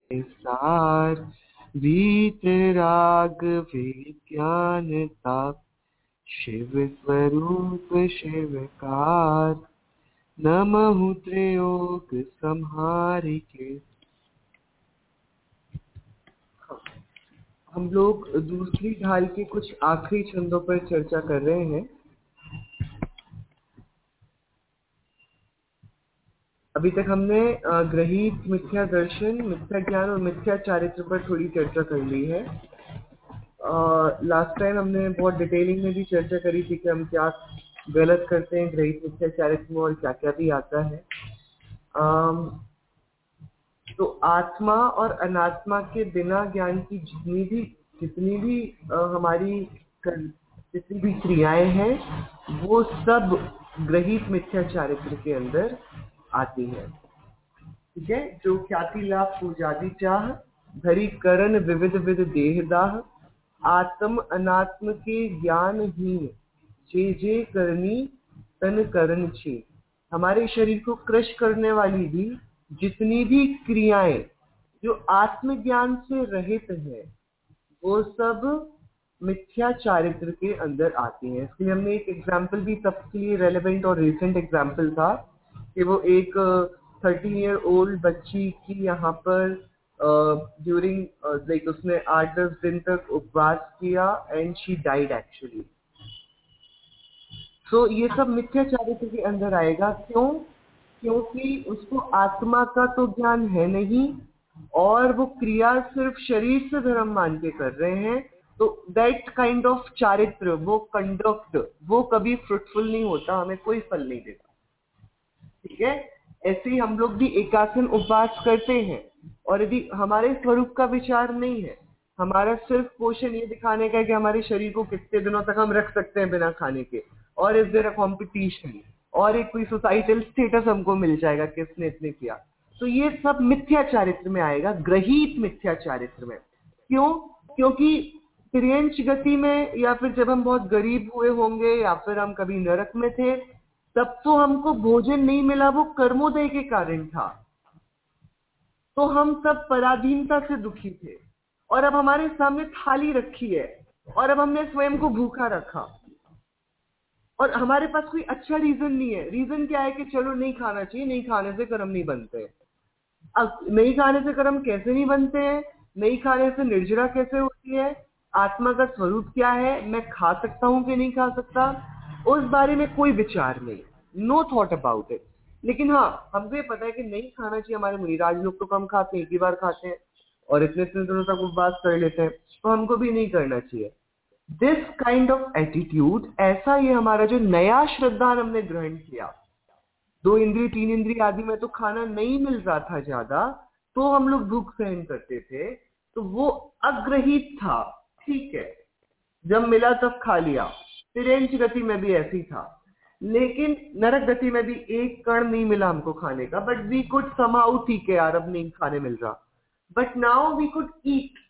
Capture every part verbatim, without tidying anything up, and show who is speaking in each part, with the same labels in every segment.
Speaker 1: सार वीतराग विज्ञान ताप शिव स्वरूप शिवकार नमः त्रयोग संहारिके। हम लोग दूसरी ढाल के कुछ आखिरी छंदों पर चर्चा कर रहे हैं। अभी तक हमने ग्रहित मिथ्या दर्शन, मिथ्या ज्ञान और मिथ्या चारित्र पर थोड़ी चर्चा कर ली है। लास्ट टाइम हमने बहुत डिटेलिंग में भी चर्चा करी थी कि हम क्या गलत करते हैं ग्रहित मिथ्या चारित्र में और क्या क्या भी आता है। um, तो आत्मा और अनात्मा के बिना ज्ञान की जितनी भी जितनी भी uh, हमारी जितनी भी क्रियाएं हैं वो सब ग्रहित मिथ्या चारित्र के अंदर आती है। ठीक है, जो ख्याति लाभ पूजादि चाह धरी करण विविध विध देहदाह आत्म अनात्म के ज्ञान हीन जे जे करनी तन करण छे। हमारे शरीर को क्रश करने वाली भी जितनी भी क्रियाएं जो आत्मज्ञान से रहित है वो सब मिथ्या चारित्र के अंदर आती हैं। इसके लिए हमने एक एग्जाम्पल भी सबके लिए रेलेवेंट और रिसेंट एग्जाम्पल था कि वो एक थर्टीन ईयर ओल्ड बच्ची की यहाँ पर ड्यूरिंग लाइक उसने आठ दस दिन तक उपवास किया and she died actually. So ये सब मिथ्या चारित्र के अंदर आएगा। क्यों? क्योंकि उसको आत्मा का तो ज्ञान है नहीं और वो क्रिया सिर्फ शरीर से धर्म मान के कर रहे हैं, तो दैट काइंड ऑफ चारित्र, वो कंडक्ट, वो कभी फ्रूटफुल नहीं होता, हमें कोई फल नहीं देता। ठीक है, ऐसे ही हम लोग भी एकासन उपवास करते हैं और यदि हमारे स्वरूप का विचार नहीं है, हमारा सिर्फ पोषण ये दिखाने का है कि हमारे शरीर को कितने दिनों तक हम रख सकते हैं बिना खाने के, और इज देयर अ कंपटीशन, और एक कोई सोसाइटल स्टेटस हमको मिल जाएगा किसने इतने किया, तो ये सब मिथ्या चारित्र में आएगा, ग्रहित मिथ्या चारित्र में। क्यों? क्योंकि तिर्यंच गति में या फिर जब हम बहुत गरीब हुए होंगे या फिर हम कभी नरक में थे, तब तो हमको भोजन नहीं मिला, वो कर्मोदय के कारण था, तो हम सब पराधीनता से दुखी थे। और अब हमारे सामने थाली रखी है और अब हमने स्वयं को भूखा रखा और हमारे पास कोई अच्छा रीजन नहीं है। रीजन क्या है कि चलो नहीं खाना चाहिए, नहीं खाने से कर्म नहीं बनते। अब नहीं खाने से कर्म कैसे नहीं बनते हैं, नहीं खाने से निर्जरा कैसे होती है, आत्मा का स्वरूप क्या है, मैं खा सकता हूं कि नहीं खा सकता, उस बारे में कोई विचार नहीं, नो थॉट अबाउट इट। लेकिन हाँ, हमको ये पता है कि नहीं खाना चाहिए। हमारे मुनिराज लोग तो कम खाते हैं, एक ही बार खाते हैं और इतने इतने दिनों तक उपवास कर लेते हैं, तो हमको भी नहीं करना चाहिए। दिस काइंड ऑफ एटीट्यूड, ऐसा ये हमारा जो नया श्रद्धान हमने ग्रहण किया, दो इंद्रिय तीन इंद्रिय आदि में तो खाना नहीं मिल रहा था ज्यादा, तो हम लोग भूख सहन करते थे, तो वो अग्रहित था। ठीक है, जब मिला तब खा लिया। तिर्यंच गति में भी ऐसी था, लेकिन नरक गति में भी एक कण नहीं मिला हमको खाने का, बट वी कुड समहाउ, ठीक है यार अब नहीं खाने मिल रहा, but now we could eat,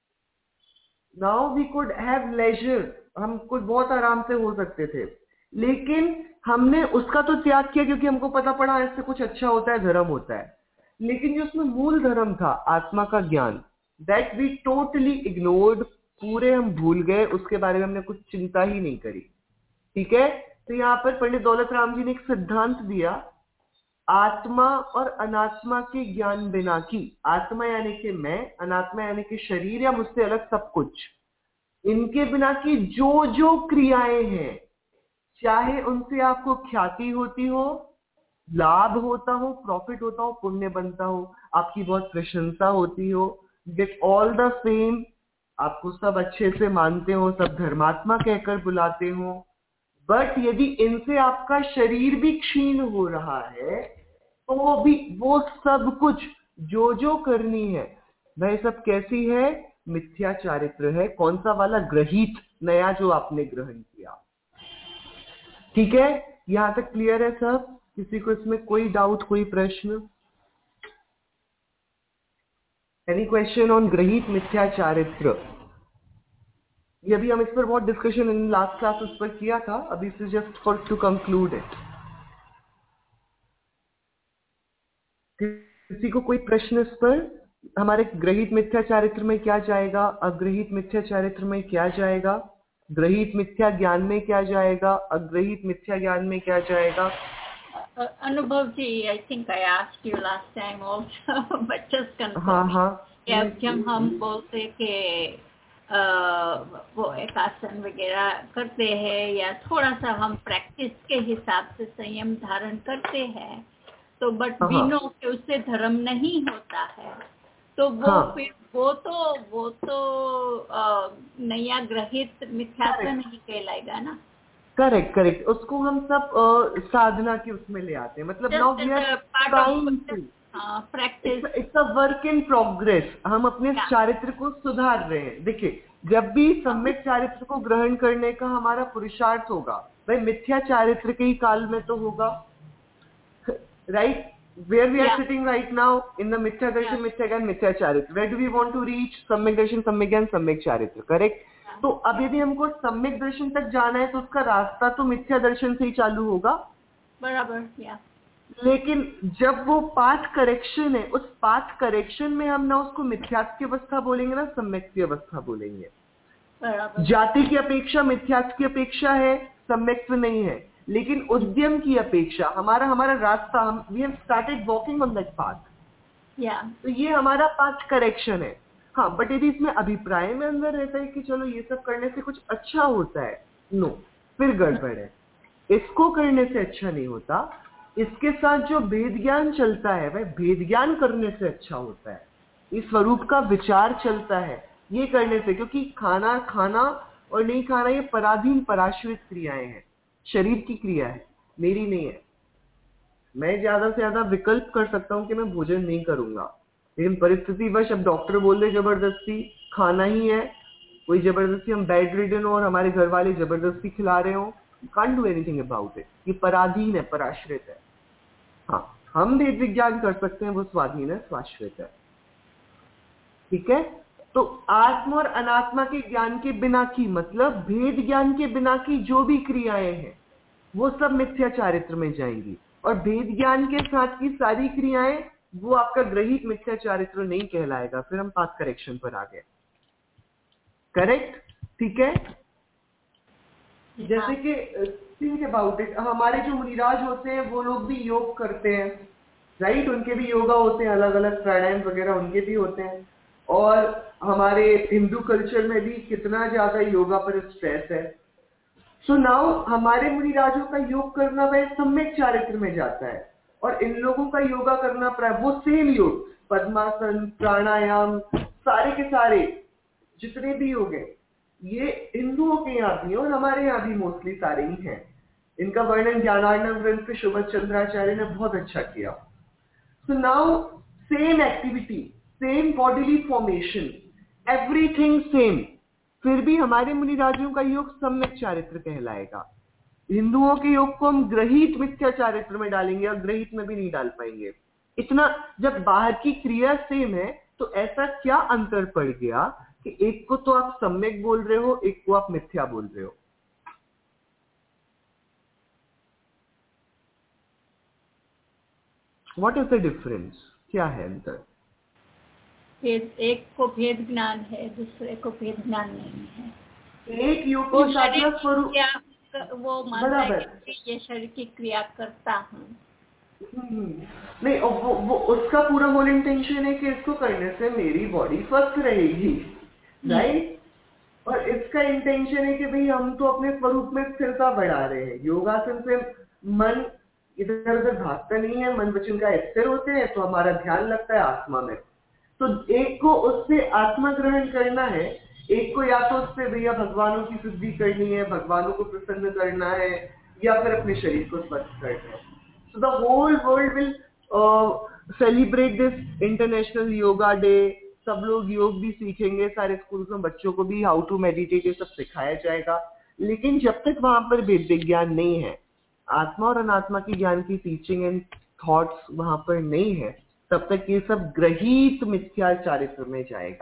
Speaker 1: now we could have leisure, हम कुछ बहुत आराम से हो सकते थे। लेकिन हमने उसका तो त्याग किया क्योंकि हमको पता पड़ा इससे कुछ अच्छा होता है, धर्म होता है। लेकिन जो उसमें मूल धर्म था, आत्मा का ज्ञान, दैट वी टोटली इग्नोर्ड, पूरे हम भूल गए, उसके बारे में हमने कुछ चिंता ही नहीं करी। ठीक है, तो यहाँ पर पंडित दौलत राम जी ने एक सिद्धांत दिया, आत्मा और अनात्मा के ज्ञान बिना की, आत्मा यानी कि मैं, अनात्मा यानी कि शरीर या मुझसे अलग सब कुछ, इनके बिना की जो जो क्रियाएं हैं, चाहे उनसे आपको ख्याति होती हो, लाभ होता हो, प्रॉफिट होता हो, पुण्य बनता हो, आपकी बहुत प्रशंसा होती हो, विथ ऑल द सेम आपको सब अच्छे से मानते हो, सब धर्मात्मा कहकर बुलाते हो, बट यदि इनसे आपका शरीर भी क्षीण हो रहा है तो भी वो सब कुछ जो जो करनी है वह सब कैसी है, मिथ्या चारित्र है। कौन सा वाला? ग्रहित, नया जो आपने ग्रहण किया। ठीक है, यहां तक क्लियर है सब? किसी को इसमें कोई डाउट, कोई प्रश्न? एनी क्वेश्चन ऑन ग्रहित मिथ्या चारित्र? ये अभी हम इस पर बहुत डिस्कशन इन लास्ट क्लास उस पर किया था, अभी इस just for to conclude it. किसी को कोई प्रश्न इस पर? हमारे ग्रहित मिथ्या चारित्र में क्या जाएगा, अग्रहित मिथ्या चारित्र में क्या जाएगा, ग्रहित मिथ्या ज्ञान में क्या जाएगा, अग्रहित मिथ्या ज्ञान में क्या जाएगा।
Speaker 2: Anubhav ji, I think I asked you last time also but just confirm.
Speaker 1: हाँ हाँ,
Speaker 2: जब हम बोलते कि वो एक आसन वगैरह करते हैं या थोड़ा सा हम प्रैक्टिस के हिसाब से संयम धारण करते हैं, तो बट वी नो कि उससे धर्म नहीं होता है, तो वो हाँ. फिर वो तो वो तो नया ग्रहित मिथ्या तो नहीं कहलाएगा ना।
Speaker 1: करेक्ट करेक्ट, उसको हम सब uh, साधना के उसमें ले आते हैं, मतलब now we are trying to practice, it's a work in progress. हम अपने yeah. चारित्र को सुधार रहे हैं। देखिए, जब भी सम्यक चारित्र को ग्रहण करने का हमारा पुरुषार्थ होगा, भाई मिथ्या चारित्र के ही काल में तो होगा, right? Where we are yeah. sitting right now in the mithya darshan, yeah. mithya gyan, mithya charitra. Where do we want to reach? सम्यक दर्शन, सम्यक ज्ञान, सम्यक चारित्र, करेक्ट? yeah. तो अब यदि हमको सम्यक दर्शन तक जाना है तो उसका रास्ता तो मिथ्या दर्शन से ही चालू होगा, बराबर। yeah. लेकिन जब वो पाथ करेक्शन है, उस पाथ करेक्शन में हम ना उसको मिथ्यात्व की अवस्था बोलेंगे ना सम्यक की अवस्था बोलेंगे। बराबर। जाति की अपेक्षा मिथ्यात्व की अपेक्षा है, सम्यक्त्व नहीं है, लेकिन उद्यम की अपेक्षा हमारा हमारा रास्ता, हम we have started walking on that path, या तो ये हमारा पाथ करेक्शन है। हाँ, बट यदि इसमें अभिप्राय में अंदर रहता है कि चलो ये सब करने से कुछ अच्छा होता है, नो, फिर गड़बड़ है। इसको करने से अच्छा नहीं होता, इसके साथ जो भेद ज्ञान चलता है वह भेद ज्ञान करने से अच्छा होता है। इस स्वरूप का विचार चलता है ये करने से, क्योंकि खाना खाना और नहीं खाना ये पराधीन पराश्रित क्रियाएं हैं, शरीर की क्रिया है, मेरी नहीं है। मैं ज्यादा से ज्यादा विकल्प कर सकता हूँ कि मैं भोजन नहीं करूंगा, लेकिन परिस्थितिवश अब डॉक्टर बोल दे जबरदस्ती खाना ही है, कोई जबरदस्ती हम बेड रिडन हो और हमारे घर वाले जबरदस्ती खिला रहे हो, can't do anything about it, ये पराधीन है, पराश्रित है। हाँ, हम भेद विज्ञान कर सकते हैं, वो स्वाधीन है, स्वाश्रित है। ठीक है, तो आत्मा और अनात्मा के ज्ञान के बिना की, मतलब भेद ज्ञान के बिना की जो भी क्रियाएं हैं वो सब मिथ्या चारित्र में जाएंगी, और भेद ज्ञान के साथ की सारी क्रियाएं वो आपका ग्रहित मिथ्या चारित्र नहीं कहलाएगा। फिर हम पाथ करेक्शन पर आ गए, करेक्ट? ठीक है, जैसे कि थिंक अबाउट इट, हमारे जो मुनिराज होते हैं वो लोग भी योग करते हैं, राइट? उनके भी योगा होते हैं, अलग अलग प्राणायाम वगैरह उनके भी होते हैं, और हमारे हिंदू कल्चर में भी कितना ज्यादा योगा पर स्ट्रेस है। सो so नाउ हमारे मुनिराजों का योग करना वह सम्यक चारित्र में जाता है, और इन लोगों का योगा करना वो सेम योग, पद्मासन, प्राणायाम, सारे के सारे जितने भी योग हैं ये हिंदुओं के यहाँ भी और हमारे यहाँ भी मोस्टली सारे ही हैं। इनका वर्णन ज्ञानार्णव ग्रंथ पे सुभाष चंद्राचार्य ने बहुत अच्छा किया। So now same activity, same bodily formation, everything same, फिर भी हमारे मुनिराजों का योग सम्यक चारित्र कहलाएगा। हिंदुओं के योग को हम ग्रहित मिथ्या चारित्र में डालेंगे और ग्रहित में भी नहीं डाल पाएंगे। इतना जब बाहर की क्रिया सेम है तो ऐसा क्या अंतर पड़ गया कि एक को तो आप सम्यक बोल रहे हो, एक को आप मिथ्या बोल रहे हो। What is the difference? क्या है अंतर?
Speaker 2: एक को भेद ज्ञान है, दूसरे को भेद ज्ञान नहीं है।
Speaker 1: एक योग को साधना स्वरूप
Speaker 2: वो मानता है कि ये शरीर की क्रिया करता हूँ,
Speaker 1: नहीं, वो, वो उसका पूरा होल इंटेंशन है कि इसको करने से मेरी बॉडी स्वस्थ रहेगी, राइट? और इसका इंटेंशन है कि भाई हम तो अपने स्वरूप में स्थिरता बढ़ा रहे हैं। योगासन से मन इधर उधर भागता नहीं है, मन वचन का स्थिर होते हैं, तो हमारा ध्यान लगता है आत्मा में। तो एक को उससे आत्मा ग्रहण करना है, एक को या तो उससे भैया भगवानों की सिद्धि करनी है, भगवानों को प्रसन्न करना है, या फिर अपने शरीर को स्वस्थ करना है। So the whole world will celebrate this International Yoga Day. सब लोग योग भी सीखेंगे, सारे स्कूल में बच्चों को भी हाउ टू मेडिटेट ये सब सिखाया जाएगा, लेकिन जब तक वहां पर वेद विज्ञान नहीं है, आत्मा और अनात्मा की ज्ञान की टीचिंग एंड थॉट्स वहां पर नहीं है, तब तक ये सब ग्रहित मिथ्या चारित्र में जाएगा।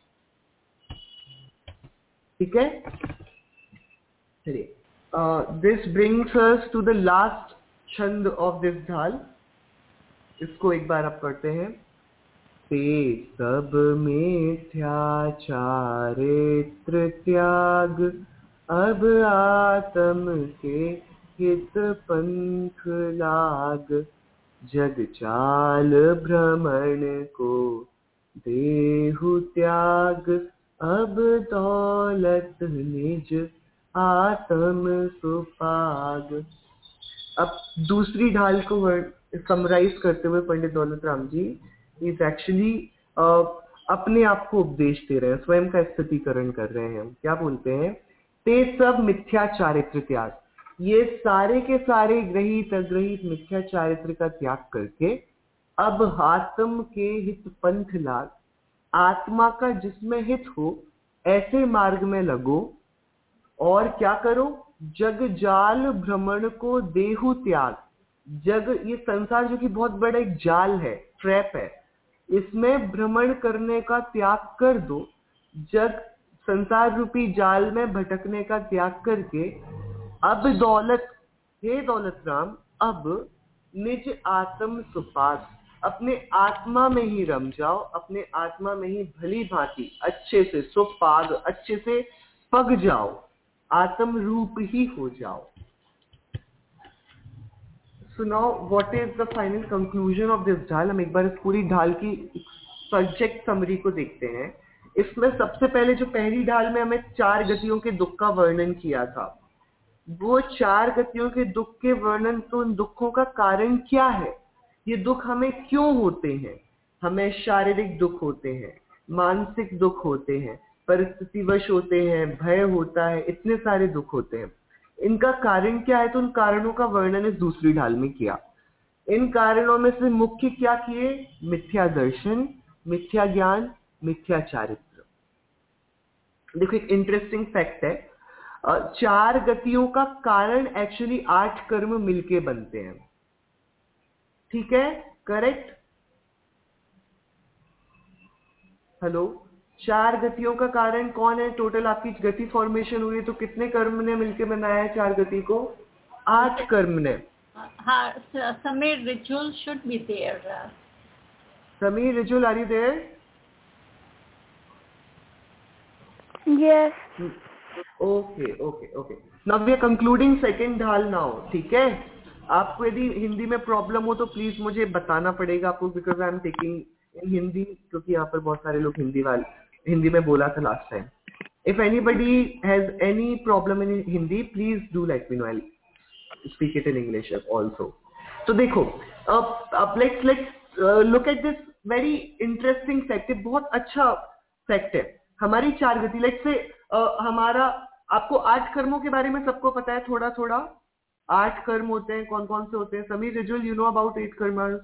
Speaker 1: ठीक है, चलिए, this brings us to the last छंद ऑफ दिस ढाल। इसको एक बार आप पढ़ते हैं। ते सब मिथ्या चारित्र त्याग, अब आत्म के हित पंथ लाग, जग चाल भ्रमण को देहु त्याग, अब दौलत निज आत्म सुपाग। अब दूसरी ढाल को समराइज करते हुए पंडित दौलत राम जी इज एक्चुअली अपने आप को उपदेश दे रहे हैं, स्वयं का स्थितिकरण कर रहे हैं। क्या बोलते हैं? ते सब मिथ्या चारित्र त्याग, ये सारे के सारे ग्रहित अग्रहित मिथ्या चारित्र का त्याग करके अब आत्म के हित पंथ लाग, आत्मा का जिसमें हित हो ऐसे मार्ग में लगो, और क्या करो? जग जाल भ्रमण को देहु त्याग, जग ये संसार जो कि बहुत बड़ा एक जाल है, ट्रैप है, इसमें भ्रमण करने का त्याग कर दो। जग संसार रूपी जाल में भटकने का त्याग करके अब दौलत, हे दौलत राम, अब निज आत्म सुपाग, अपने आत्मा में ही रम जाओ, अपने आत्मा में ही भली भांति अच्छे से सुपाग, अच्छे से पग जाओ, आत्म रूप ही हो जाओ। So now what is the final conclusion of this ढाल? हम एक बार इस पूरी ढाल की सब्जेक्ट समरी को देखते हैं। इसमें सबसे पहले जो पहली ढाल में हमें चार गतियों के दुख का वर्णन किया था, वो चार गतियों के दुख के वर्णन, तो उन दुखों का कारण क्या है, ये दुख हमें क्यों होते हैं? हमें शारीरिक दुख होते हैं, मानसिक दुख होते हैं, परिस्थितिवश होते हैं, भय होता है, इतने सारे दुख होते हैं। इनका कारण क्या है? तो उन कारणों का वर्णन इस दूसरी ढाल में किया। इन कारणों में से मुख्य क्या किए? मिथ्या दर्शन, मिथ्या ज्ञान, मिथ्या चारित्र। देखो एक इंटरेस्टिंग फैक्ट है, चार गतियों का कारण एक्चुअली आठ कर्म मिलके बनते हैं। ठीक है, करेक्ट? हेलो, चार गतियों का कारण कौन है? टोटल आपकी गति फॉर्मेशन हुई तो कितने कर्म ने मिलके बनाया है चार गति को? आठ कर्म ने।
Speaker 2: हाँ, Sameer Rijwal should be there.
Speaker 1: Sameer Rijwal, are you there?
Speaker 3: Yes.
Speaker 1: Okay okay okay, now we are concluding second ढाल नाउ। ठीक है, आपको यदि हिंदी में प्रॉब्लम हो तो प्लीज मुझे बताना पड़ेगा आपको, because I am taking in Hindi, क्योंकि यहाँ पर बहुत सारे लोग हिंदी वाले हिंदी में बोला था last time. If anybody has any problem in Hindi please do let me know, I will speak it in English also. तो देखो, अब let's let's look at this very interesting fact. बहुत अच्छा फैक्ट है। हमारी चार गति, लेट्स से हमारा, आपको आठ कर्मों के बारे में सबको पता है थोड़ा थोड़ा? आठ कर्म होते हैं, कौन कौन से होते हैं? Sameer Rijwal, you know about eight karmas?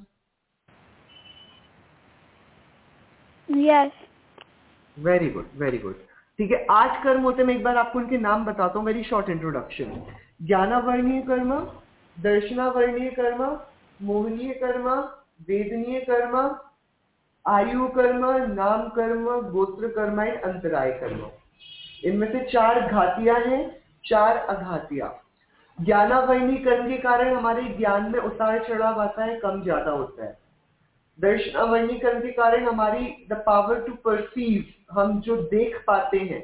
Speaker 3: Yes.
Speaker 1: Very good very good. ठीक है, आठ कर्म होते हैं। मैं एक बार आपको उनके नाम बताता हूँ, वेरी शॉर्ट इंट्रोडक्शन। ज्ञानावर्णीय कर्म, दर्शनावर्णीय कर्म, मोहनीय कर्म, वेदनीय कर्म, आयु कर्म, नाम कर्म, गोत्र कर्म एंड अंतराय कर्म। इनमें से चार घातियां हैं, चार अघातियां। ज्ञानावर्णीय कर्म के कारण हमारे ज्ञान में उतार चढ़ाव आता है, कम ज्यादा होता है। दर्शनावर्णीय कर्म के कारण हमारी द पावर टू परसीव, हम जो देख पाते हैं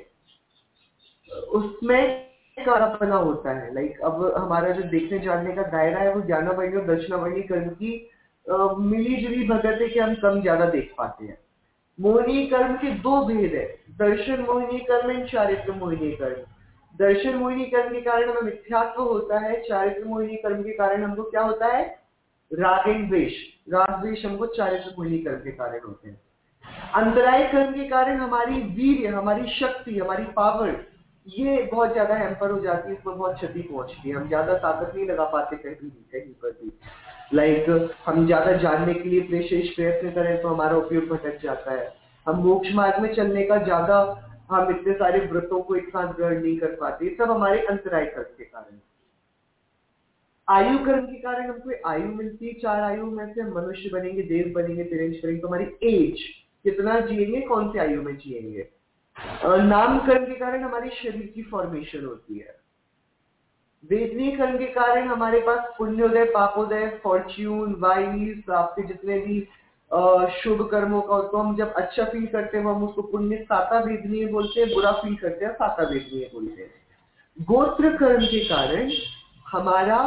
Speaker 1: उसमें कारपना होता है। लाइक अब हमारा जो देखने जानने का दायरा है वो ज्ञानावर्णीय और दर्शनावर्णीय कर्म की मिली जुली भगत है कि हम कम ज्यादा देख पाते हैं। मोहनीय कर्म के दो भेद है, दर्शन मोहिनी कर्म एंड चारित्र मोहिनी कर्म। दर्शन मोहिनी कर्म के कारण हमें मिथ्यात्व होता है, चारित्र मोहिनी कर्म के कारण हमको क्या होता है? राग एंड द्वेष, राग द्वेष हमको चारित्र मोहिनी कर्म के कारण होते हैं। अंतराय कर्म के कारण हमारी वीर्य, हमारी शक्ति, हमारी पावर, ये बहुत ज्यादा हैम्पर हो जाती है, इसमें बहुत क्षति पहुंचती है, हम ज्यादा ताकत नहीं लगा पाते कहीं कहीं पर भी। लाइक like, हम ज्यादा जानने के लिए विशेष प्रयत्न करें तो हमारा उपयोग भटक जाता है। हम मोक्ष मार्ग में चलने का ज्यादा, हम इतने सारे व्रतों को एक साथ ग्रहण नहीं कर पाते, सब हमारे अंतराय कर्म के कारण। आयु कर्म के कारण हमको आयु मिलती है, चार आयु में से मनुष्य बनेंगे, देव बनेंगे, तिरंज करेंगे, तो हमारी एज कितना जिएंगे, कौन से आयु में जिएंगे। नाम कर्म के कारण हमारी शरीर की फॉर्मेशन होती है। वेदनीय कर्म के कारण हमारे पास पुण्योदय, पापोदय, फॉर्च्यून, वाइस, आपके जितने भी शुभ कर्मों का, तो हम जब अच्छा फील करते हैं हम उसको पुण्य साता वेदनीय बोलते हैं, बुरा फील करते हैं साता वेदनीय बोलते हैं। गोत्र कर्म के कारण हमारा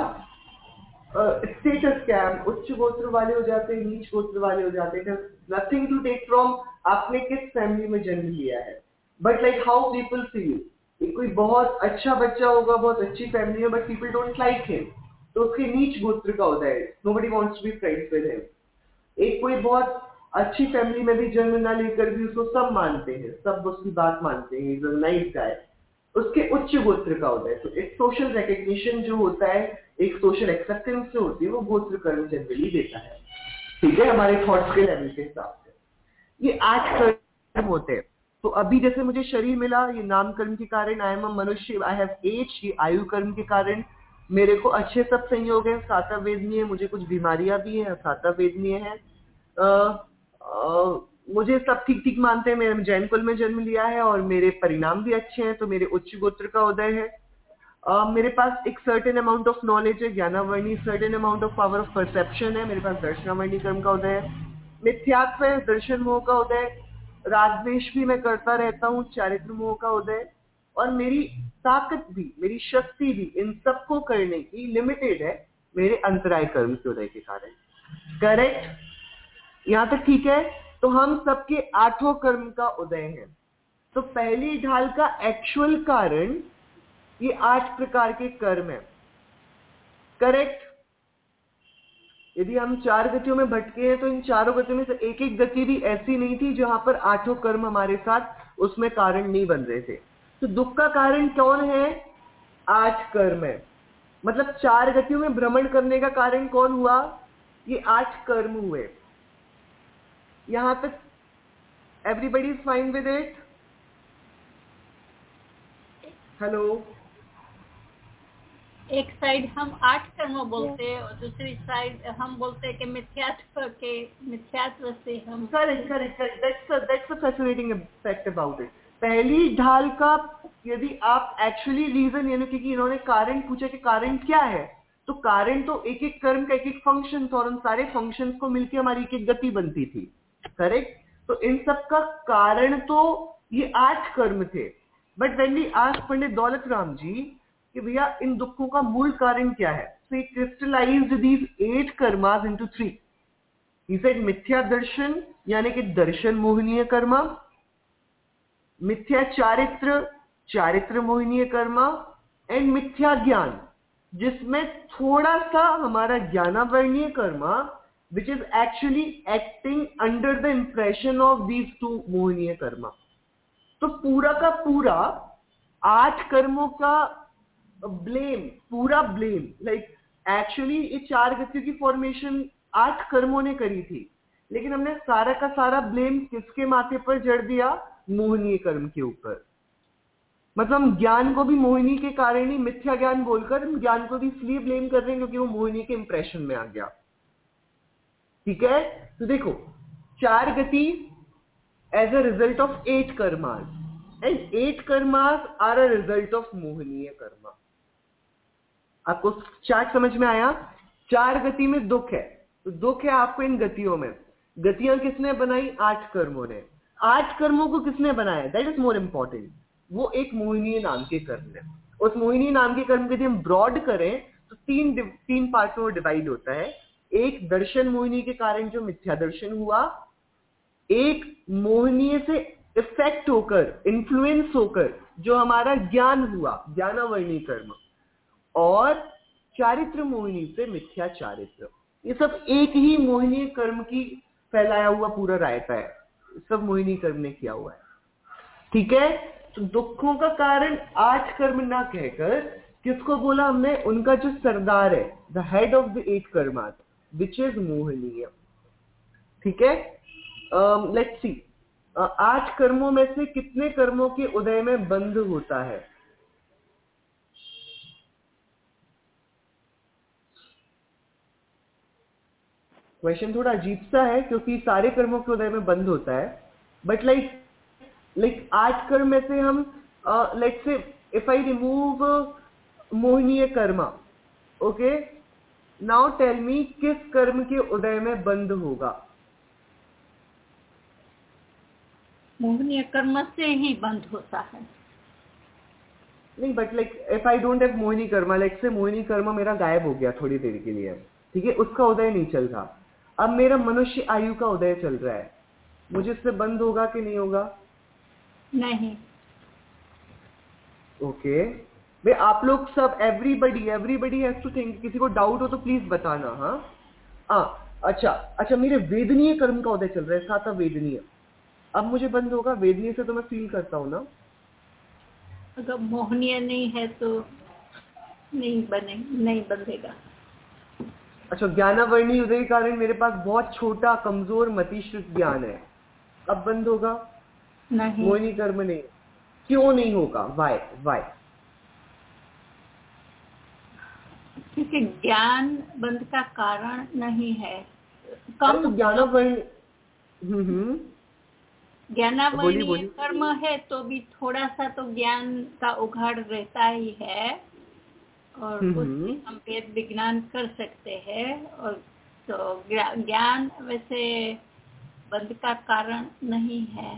Speaker 1: स्टेटस क्या है, उच्च गोत्र वाले हो जाते हैं, नीच गोत्र वाले हो जाते हैं। नथिंग टू टेक फ्रॉम आपने किस फैमिली में जन्म लिया है, but like how people feel. कोई बहुत अच्छा बच्चा होगा, बहुत अच्छी फैमिली है, but people don't like him, तो उसके नीच गोत्र का होता है, nobody wants to be friends with him. एक कोई बहुत अच्छी फैमिली में भी जन्म ना लेकर भी उसको सब मानते हैं, सब उसकी बात मानते हैं, इज अ नाइस गाय, उसके उच्च गोत्र का होता है। तो एक सोशल रिकग्निशन जो होता है, एक सोशल एक्सेप्टेंस जो होती है, वो गोत्र कर्म जनरली देता है। ठीक है, हमारे थॉट्स के लेवल के हिसाब से ये आठ कर्म होते हैं। तो अभी जैसे मुझे शरीर मिला, ये नाम कर्म के कारण, आई एम अ मनुष्य, आई हैव एज, ये आयु कर्म के कारण मेरे को अच्छे सब संयोग है, साता वेदनीय, मुझे कुछ बीमारियां भी है, साता वेदनीय है। आ, आ, मुझे सब ठीक ठीक मानते हैं, मैंने जैन कुल में जन्म लिया है और मेरे परिणाम भी अच्छे हैं, तो मेरे उच्च गोत्र का उदय है। uh, मेरे पास एक सर्टेन अमाउंट ऑफ नॉलेज है, ज्ञानावर्णी, certain amount of power of perception है, मेरे पास दर्शनावर्णी कर्म का उदय है, मिथ्यात्व है, दर्शन मोह का उदय, रागद्वेष भी मैं करता रहता हूँ, चारित्र मोह का उदय, और मेरी ताकत भी, मेरी शक्ति भी इन सबको करने की लिमिटेड है मेरे अंतराय कर्म के उदय के कारण। करेक्ट, यहाँ तक ठीक है। तो हम सबके आठों कर्म का उदय है। तो पहली ढाल का एक्चुअल कारण ये आठ प्रकार के कर्म है। करेक्ट, यदि हम चार गतियों में भटके हैं तो इन चारों गतियों में से एक एक गति भी ऐसी नहीं थी जहां पर आठों कर्म हमारे साथ उसमें कारण नहीं बन रहे थे। तो दुख का कारण कौन है? आठ कर्म है। मतलब चार गतियों में भ्रमण करने का कारण कौन हुआ? ये आठ कर्म हुए। यहां तक everybody is fine with it? Hello,
Speaker 2: एक साइड हम आठ कर्म बोलते हैं और दूसरी साइड हम बोलते हैं कि मिथ्यात्व के मिथ्यात्व से हम
Speaker 1: correct correct correct that's that's a fascinating fact about it. पहली ढाल का यदि आप एक्चुअली रीजन, यानी कि इन्होंने कारण पूछा कि कारण क्या है, तो कारण तो एक एक कर्म का एक एक फंक्शन था और उन सारे फंक्शंस को मिलकर हमारी एक एक गति बनती थी। करेक्ट, तो इन सब का कारण तो ये आठ कर्म थे। But when we asked Pandit Daulat Ram जी कि भैया इन दुखों का मूल कारण क्या है, so he crystallized these eight karmas into three. He said मिथ्या दर्शन यानी कि दर्शन मोहनीय कर्मा, मिथ्या चारित्र चारित्र मोहनीय कर्मा, एंड मिथ्या ज्ञान जिसमें थोड़ा सा हमारा ज्ञानावर्णीय Karma which is actually acting under the impression of these two मोहनीय Karma. तो पूरा का पूरा आठ कर्मों का ब्लेम, पूरा ब्लेम, लाइक एक्चुअली ये चार गतियों की फॉर्मेशन आठ कर्मों ने करी थी, लेकिन हमने सारा का सारा ब्लेम किसके माथे पर जड़ दिया? मोहिनी कर्म के ऊपर। मतलब हम ज्ञान को भी मोहिनी के कारण ही मिथ्या ज्ञान बोलकर हम ज्ञान को भी इसलिए ब्लेम कर रहे हैं क्योंकि वो मोहिनी के इंप्रेशन में आ गया। ठीक है, तो देखो चार गति as a result of eight karmas, and eight karmas are a result of मोहनीय कर्मा। आपको चार्ट समझ में आया? चार गति में दुख है, तो दुख है आपको इन गतियों में। गतियां किसने बनाई? आठ कर्मों ने। आठ कर्मों को किसने बनाया? That is more important. वो एक मोहिनी नाम के कर्म है। उस मोहिनी नाम के कर्म को यदि हम ब्रॉड करें तो तीन तीन पार्ट में डिवाइड होता है। एक दर्शन मोहिनी के कारण जो मिथ्या दर्शन हुआ, एक मोहनीय से इफेक्ट होकर, इन्फ्लुएंस होकर जो हमारा ज्ञान हुआ, ज्ञानावर्णी कर्म, और चारित्र मोहिनी से मिथ्या चारित्र। ये सब एक ही मोहिनी कर्म की फैलाया हुआ पूरा रायता है, सब मोहिनी कर्म ने किया हुआ है। ठीक है, तो दुखों का कारण आठ कर्म ना कहकर किसको बोला हमने? उनका जो सरदार है, the head of the eight karma, which is मोहनीय। ठीक है, लेट्स सी, आठ कर्मों में से कितने कर्मों के उदय में बंध होता है? क्वेश्चन थोड़ा अजीब सा है क्योंकि सारे कर्मों के उदय में बंद होता है, बट लाइक लाइक आठ कर्म में से हम let's say if I remove मोहनीय karma, okay, now tell me किस कर्म के उदय में बंद होगा?
Speaker 2: मोहनीय कर्म से ही बंद होता है।
Speaker 1: नहीं, but like if I don't have मोहिनी कर्मा, लाइक से मोहिनी कर्मा मेरा गायब हो गया थोड़ी देर के लिए, ठीक है, उसका उदय नहीं चल रहा, अब मेरा मनुष्य आयु का उदय चल रहा है, मुझे इससे बंद होगा कि नहीं होगा?
Speaker 2: नहीं।
Speaker 1: Okay okay. वे आप लोग सब everybody everybody has to think, किसी को डाउट हो तो प्लीज बताना। हाँ हाँ अच्छा अच्छा, मेरे वेदनीय कर्म का उदय चल रहा है, साथ वेदनीय, अब मुझे बंद होगा? वेदनीय से तो मैं फील करता हूँ ना।
Speaker 2: अगर मोहनीय नहीं है तो नहीं बने नहीं बंधेगा।
Speaker 1: अच्छा, ज्ञानावर्णी उदय के कारण मेरे पास बहुत छोटा कमजोर मतिश्रुत ज्ञान है, अब बंद होगा?
Speaker 2: नहीं।
Speaker 1: मोहिनी कर्म नहीं, क्यों नहीं होगा? Why why?
Speaker 2: क्योंकि ज्ञान बंध का कारण नहीं है। कम
Speaker 1: तो ज्ञानावर्णी हम्म हम्म
Speaker 2: ज्ञानावर्णीय कर्म है तो भी थोड़ा सा तो ज्ञान का उघाड़ रहता ही है, और उससे हम वेद विज्ञान कर सकते हैं, और तो ज्ञान वैसे बंध का कारण नहीं है।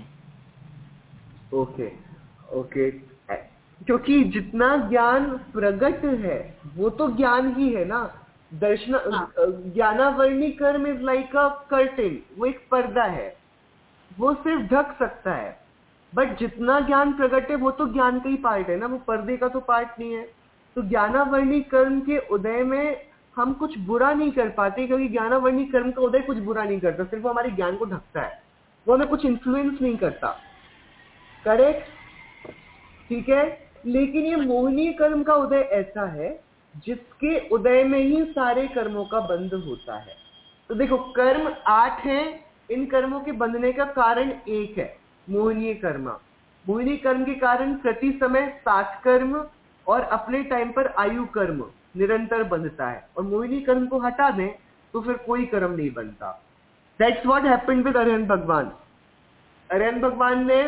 Speaker 1: ओके ओके, क्योंकि जितना ज्ञान प्रगट है वो तो ज्ञान ही है ना। दर्शन ज्ञानावर्णी कर्म इज लाइक अ कर्टेन, वो एक पर्दा है, वो सिर्फ ढक सकता है, बट जितना ज्ञान प्रकट है वो तो ज्ञान का ही पार्ट है ना, वो पर्दे का तो पार्ट नहीं है। तो ज्ञानावर्णी कर्म के उदय में हम कुछ बुरा नहीं कर पाते, क्योंकि ज्ञानावर्णी कर्म का उदय कुछ बुरा नहीं करता, सिर्फ वो हमारे ज्ञान को ढकता है, वो हमें कुछ इन्फ्लुएंस नहीं करता। करेक्ट? ठीक है। लेकिन ये मोहनीय कर्म का उदय ऐसा है जिसके उदय में ही सारे कर्मों का बंध होता है। तो देखो, कर्म आठ हैं, इन कर्मों के बंधने का कारण एक है, मोहनीय कर्म। मोहिनी कर्म के कारण प्रति समय सात कर्म और अपने टाइम पर आयु कर्म निरंतर बंधता है, और मोहिनी कर्म को हटा दें तो फिर कोई कर्म नहीं बनता। That's what happened with Arihant Bhagwan. Arihant भगवान ने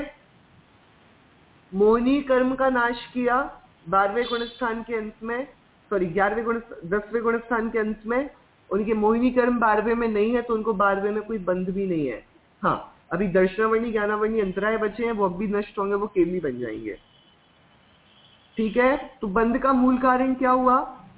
Speaker 1: मोहिनी कर्म का नाश किया बारहवें गुण स्थान के अंत में, सॉरी ग्यारहवें गुण दसवें गुण स्थान के अंत में। उनके मोहिनी कर्म बारहवें में नहीं है, तो उनको बारहवें में कोई बंध भी नहीं है। हाँ, अभी दर्शनावर्णी ज्ञानावर्णी अंतराय बचे हैं, वो अब भी नष्ट होंगे, वो केवली बन जाएंगे। ठीक है, तो बंध का मूल कारण क्या हुआ?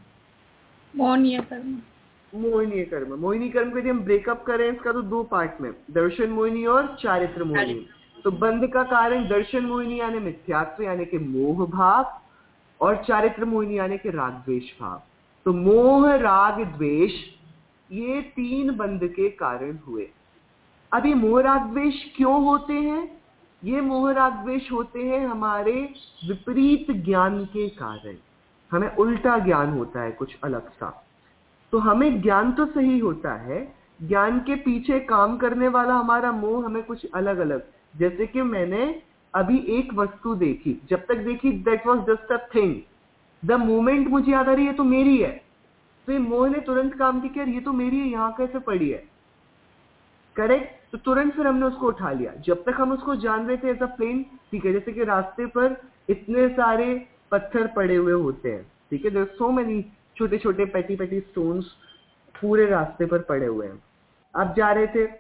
Speaker 2: मोहनीय कर्म।
Speaker 1: मोहिनी कर्म। मोहिनी कर्म को यदि हम ब्रेकअप करें इसका तो दो पार्ट में, दर्शन मोहिनी और चारित्र मोहिनी। तो बंध का कारण दर्शन मोहिनी यानी मिथ्यात्व यानी कि मोह भाव, और चारित्र मोहिनी यानी कि राग द्वेष भाव। तो मोह राग द्वेष ये तीन बंध के कारण हुए। अब ये मोह राग द्वेष क्यों होते हैं? ये मोह राग द्वेष होते हैं हमारे विपरीत ज्ञान के कारण। हमें उल्टा ज्ञान होता है कुछ अलग सा, तो हमें ज्ञान तो सही होता है, ज्ञान के पीछे काम करने वाला हमारा मोह हमें कुछ अलग अलग। जैसे कि मैंने अभी एक वस्तु देखी, जब तक देखी that was just a thing, the moment मुझे याद आ रही है तो मेरी है, तो ये मोह ने तुरंत काम किया, ये तो मेरी है, यहाँ कैसे पड़ी है। करेक्ट? तो तुरंत फिर हमने उसको उठा लिया। जब तक हम उसको जान रहे थे एज अ प्लेन, ठीक है, जैसे कि रास्ते पर इतने सारे पत्थर पड़े हुए होते हैं, ठीक है, देयर सो मेनी छोटे छोटे पेटी पेटी स्टोन्स पूरे रास्ते पर पड़े हुए हैं। आप जा रहे थे,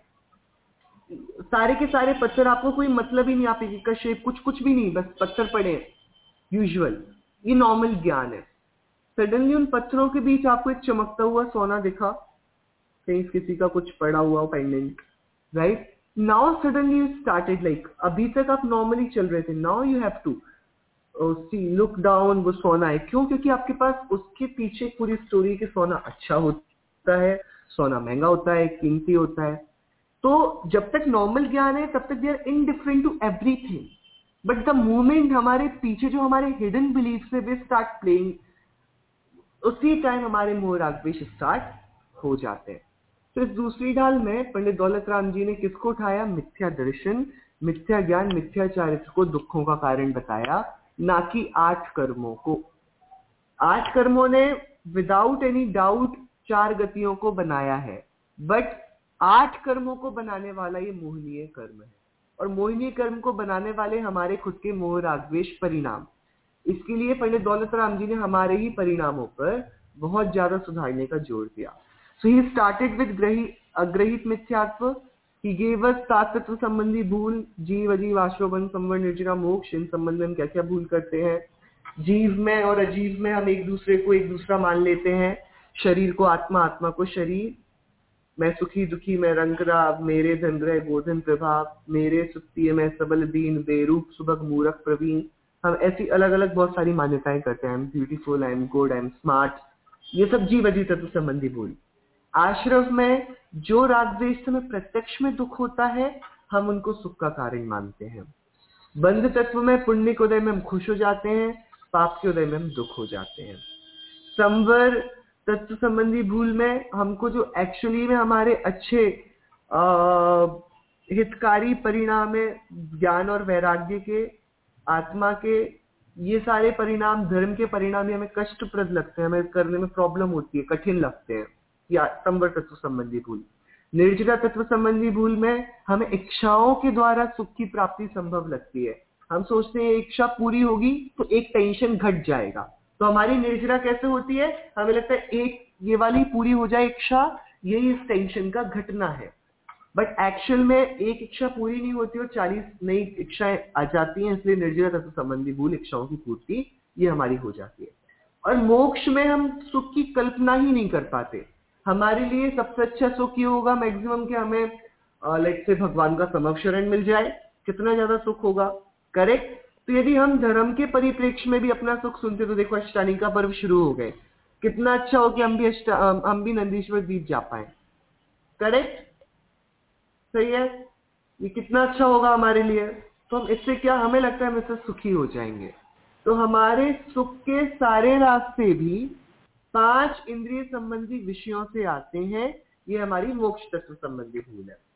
Speaker 1: सारे के सारे पत्थर, आपको कोई मतलब ही नहीं, आप एक का शेप कुछ कुछ भी नहीं, बस पत्थर पड़े हैं यूजुअल, ये नॉर्मल ज्ञान है। सडनली उन पत्थरों के बीच आपको एक चमकता हुआ सोना दिखा, कहीं किसी का कुछ पड़ा हुआ pendant, right? Now suddenly you started like, अभी तक आप नॉर्मली चल रहे थे, now you have to see look down, वो सोना है। क्यों? क्योंकि आपके पास उसके पीछे पूरी स्टोरी के सोना अच्छा होता है, सोना महंगा होता है, कीमती होता है। तो जब तक नॉर्मल ज्ञान है तब तक they are indifferent to everything, but the moment हमारे पीछे जो हमारे हिडन बिलीफ से वे स्टार्ट प्लेइंग, उसी टाइम हमारे मोह राग द्वेष स्टार्ट हो जाते हैं। तो इस दूसरी ढाल में पंडित दौलत राम जी ने किसको उठाया? मिथ्या दर्शन, मिथ्या ज्ञान, मिथ्या चारित्र को दुखों का कारण बताया, ना कि आठ कर्मों को। आठ कर्मों ने विदाउट एनी डाउट चार गतियों को बनाया है, बट आठ कर्मों को बनाने वाला ये मोहनीय कर्म है, और मोहनीय कर्म को बनाने वाले हमारे खुद के मोह राग द्वेष परिणाम। इसके लिए पंडित दौलत राम जी ने हमारे ही परिणामों पर बहुत ज्यादा सुधारने का जोर दिया। सो ही स्टार्टेड विद ग्रही अग्रहित मिथ्यात्व, He gave us सात तत्व संबंधी भूल, जीव अजीव आश्रवण संवर निर्जरा मोक्ष। इन संबंध में हम क्या क्या भूल करते हैं? जीव में और अजीव में हम एक दूसरे को एक दूसरा मान लेते हैं, शरीर को आत्मा, आत्मा को शरीर, मैं सुखी दुखी मैं रंगराव, मेरे धन ग्रह गोधन प्रभाव, मेरे सुप्तिय मैं सबल दीन, बेरूप सुबह मूरख प्रवीण। हम ऐसी अलग अलग बहुत सारी मान्यताएं करते हैं, I am beautiful, I am good, I am smart, ये सब जीव अजीव तत्व संबंधी भूल। आश्रव में जो राग द्वेष से हमें प्रत्यक्ष में दुख होता है, हम उनको सुख का कारण मानते हैं। बंध तत्व में पुण्य के उदय में हम खुश हो जाते हैं, पाप के उदय में हम दुख हो जाते हैं। संवर तत्व संबंधी भूल में हमको जो एक्चुअली में हमारे अच्छे आ, हितकारी परिणाम है, ज्ञान और वैराग्य के, आत्मा के, ये सारे परिणाम धर्म के परिणाम हमें कष्टप्रद लगते हैं, हमें करने में प्रॉब्लम होती है, कठिन लगते हैं, या संवर तत्व संबंधी भूल। निर्जरा तत्व संबंधी भूल में हमें इच्छाओं के द्वारा सुख की प्राप्ति संभव लगती है। हम सोचते हैं इच्छा पूरी होगी तो एक टेंशन घट जाएगा, तो हमारी निर्जरा कैसे होती है? हमें लगता है एक ये वाली पूरी हो जाए इच्छा, यही इस टेंशन का घटना है। बट एक्चुअल में एक इच्छा पूरी नहीं होती और चालीस नई इच्छाएं आ जाती हैं, इसलिए निर्जरा तत्व संबंधी भूल, इच्छाओं की पूर्ति ये हमारी हो जाती है। और मोक्ष में हम सुख की कल्पना ही नहीं कर पाते। हमारे लिए सबसे अच्छा सुख ये होगा मैक्सिमम कि हमें लाइक से भगवान का समक्षरण मिल जाए, कितना ज्यादा सुख होगा, करेक्ट? तो यदि हम धर्म के परिप्रेक्ष्य में भी अपना सुख सुनते तो देखो अष्टानी का पर्व शुरू हो गए, कितना अच्छा हो कि हम भी अष्टा हम भी नंदीश्वर द्वीप जा पाए, करेक्ट? सही है, ये कितना अच्छा होगा हमारे लिए। तो हम इससे क्या, हमें लगता है हम इससे सुखी हो जाएंगे। तो हमारे सुख के सारे रास्ते भी पांच इंद्रिय संबंधी विषयों से आते हैं, ये हमारी मोक्ष तत्व संबंधी भूल है।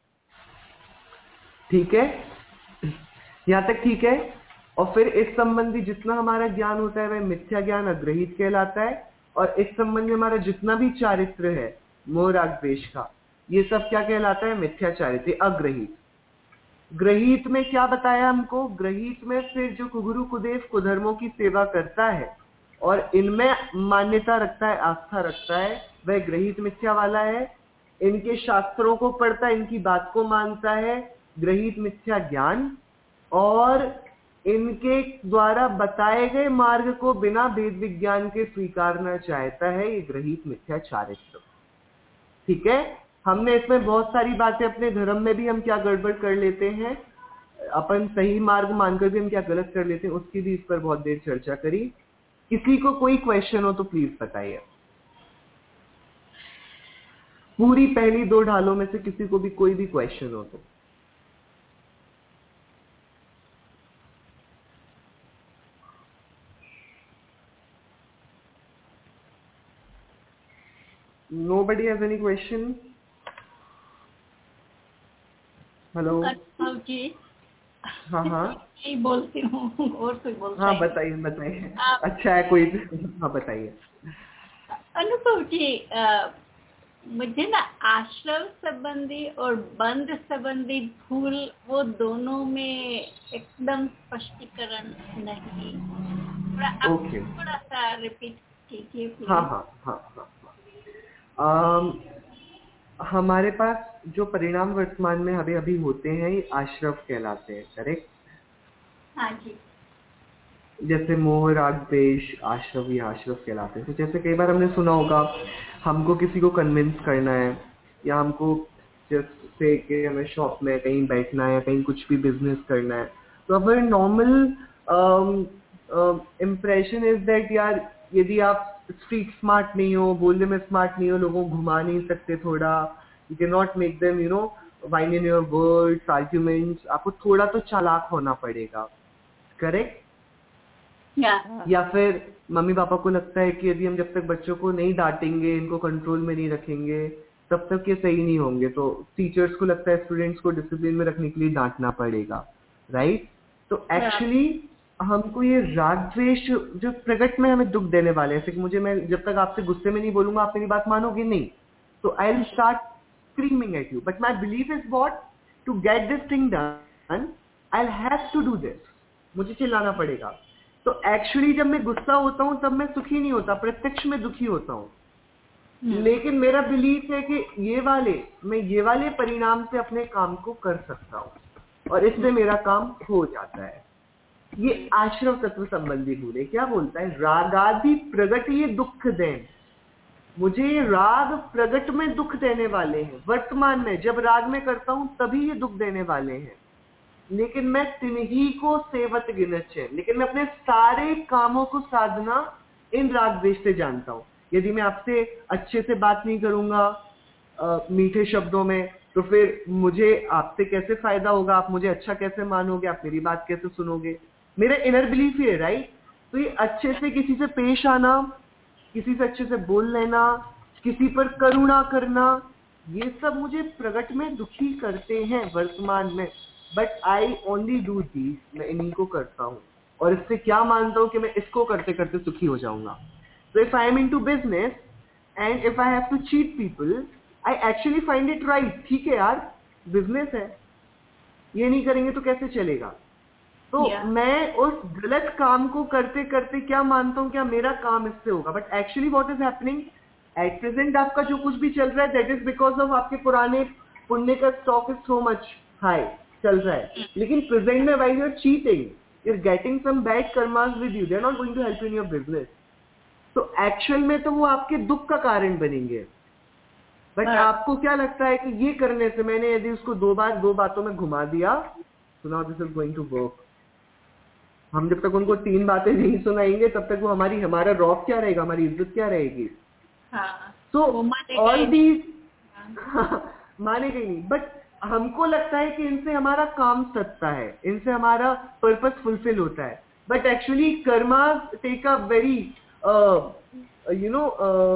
Speaker 1: ठीक है, यहां तक ठीक है। और फिर इस संबंधी जितना हमारा ज्ञान होता है वह मिथ्या ज्ञान अग्रहित कहलाता है, और इस संबंधी हमारा जितना भी चारित्र है मोह राग द्वेष का, ये सब क्या कहलाता है? मिथ्या चारित्र, अग्रहित। ग्रहित में क्या बताया हमको? ग्रहित में फिर जो कुगुरु कुदेव कुधर्मों की सेवा करता है और इनमें मान्यता रखता है, आस्था रखता है, वह ग्रहित मिथ्या वाला है। इनके शास्त्रों को पढ़ता है, इनकी बात को मानता है, ग्रहित मिथ्या ज्ञान, और इनके द्वारा बताए गए मार्ग को बिना वेद विज्ञान के स्वीकारना चाहता है, ये ग्रहित मिथ्या चारित्र। ठीक है, हमने इसमें बहुत सारी बातें अपने धर्म में भी हम क्या गड़बड़ कर लेते हैं, अपन सही मार्ग मानकर भी हम क्या गलत कर लेते हैं, उसकी भी इस पर बहुत देर चर्चा करी। किसी को कोई क्वेश्चन हो तो प्लीज बताइए। पूरी पहली दो ढालों में से किसी को भी कोई भी क्वेश्चन हो तो। Nobody has any question? Hello
Speaker 2: ji.
Speaker 1: हाँ हाँ
Speaker 2: यही बोलती हूँ, और कोई बोलता
Speaker 1: हाँ
Speaker 2: है?
Speaker 1: बताइए बताइए। अच्छा है कोई, हाँ बताइए।
Speaker 2: अनुभव जी, आ, मुझे ना आश्रम संबंधी और बंध संबंधी भूल, वो दोनों में एकदम स्पष्टीकरण नहीं। थोड़ा आप
Speaker 1: ओके,
Speaker 2: थोड़ा सा रिपीट कीजिए प्लीज।
Speaker 1: हाँ हाँ हाँ हाँ आम, हमारे पास जो परिणाम वर्तमान में अभी अभी होते हैं ये आश्रव कहलाते हैं, करेक्ट?
Speaker 2: हाँ जी।
Speaker 1: जैसे मोह राग द्वेष आश्रव या आश्रव कहलाते हैं। तो जैसे कई बार हमने सुना होगा, हमको किसी को कन्विंस करना है, या हमको जैसे कि हमें शॉप में कहीं बैठना है, कहीं कुछ भी बिजनेस करना है, तो अगर नॉर्मल इम्प्रेशन इज दैट यार यदि आप स्ट्रीट स्मार्ट नहीं हो, बोलने में स्मार्ट नहीं हो, लोगों को घुमा नहीं सकते थोड़ा, you can not make them you know wine in your words arguments, आपको थोड़ा तो चालाक होना पड़ेगा, करेक्ट?
Speaker 2: या,
Speaker 1: या फिर मम्मी पापा को लगता है कि यदि हम जब तक बच्चों को नहीं डांटेंगे, इनको कंट्रोल में नहीं रखेंगे, तब तक ये सही नहीं होंगे, तो टीचर्स को लगता है स्टूडेंट्स को डिसिप्लिन में रखने के लिए डांटना पड़ेगा, राइट? तो एक्चुअली हमको ये राग द्वेष जो प्रगट में हमें दुख देने वाले हैं, जैसे कि मुझे, मैं जब तक आपसे गुस्से में नहीं बोलूंगा आप मेरी बात मानोगे नहीं, तो I will start screaming at you, but my belief is what, to get this thing done I will have to do this, मुझे चिल्लाना पड़ेगा। तो एक्चुअली जब मैं गुस्सा होता हूँ तब मैं सुखी नहीं होता, प्रत्यक्ष में दुखी होता हूँ। लेकिन मेरा बिलीफ है कि ये वाले मैं ये वाले परिणाम से अपने काम को कर सकता हूँ और इससे मेरा काम हो जाता है। ये आश्रव तत्व संबंधी भूल है। क्या बोलता है? रागादि प्रगट ये दुख दें। मुझे ये राग प्रगट में दुख देने वाले हैं, वर्तमान में जब राग में करता हूं तभी ये दुख देने वाले हैं, लेकिन मैं तिन्ही को सेवत गिनच है। लेकिन मैं अपने सारे कामों को साधना इन राग द्वेष से जानता हूं। यदि मैं आपसे अच्छे से बात नहीं करूंगा आ, मीठे शब्दों में, तो फिर मुझे आपसे कैसे फायदा होगा? आप मुझे अच्छा कैसे मानोगे? आप मेरी बात कैसे सुनोगे? मेरा इनर बिलीफ ही है, राइट? तो ये अच्छे से किसी से पेश आना, किसी से अच्छे से बोल लेना, किसी पर करुणा करना, ये सब मुझे प्रगट में दुखी करते हैं वर्तमान में। But I only do these, मैं इन्हीं को करता हूँ और इससे क्या मानता हूँ कि मैं इसको करते करते सुखी हो जाऊंगा। So if I am into business and if I have to cheat people, I actually find it right. ठीक है यार, बिजनेस है, ये नहीं करेंगे तो कैसे चलेगा? तो yeah. मैं उस गलत काम को करते करते क्या मानता हूँ, क्या मेरा काम इससे होगा? But actually what is happening at present, आपका जो कुछ भी चल रहा है दैट इज बिकॉज ऑफ आपके पुराने पुण्य का stock is so much high चल रहा है। लेकिन प्रेजेंट में while you are cheating, you are getting some bad karmas with you, they are not going to help you in your business. तो एक्चुअल में तो वो आपके दुख का कारण बनेंगे। बट हाँ. आपको क्या लगता है कि ये करने से, मैंने यदि उसको दो बार दो बातों में घुमा दिया, so now this is going to work, हम जब तक उनको तीन बातें नहीं सुनाएंगे तब तक वो हमारी हमारा रौब क्या रहेगा, हमारी इज्जत क्या रहेगी? सो ऑल दीज मानेगा ही नहीं। बट हमको लगता है कि इनसे हमारा काम सत्ता है, इनसे हमारा पर्पस फुलफिल होता है। But actually Karma take a very you know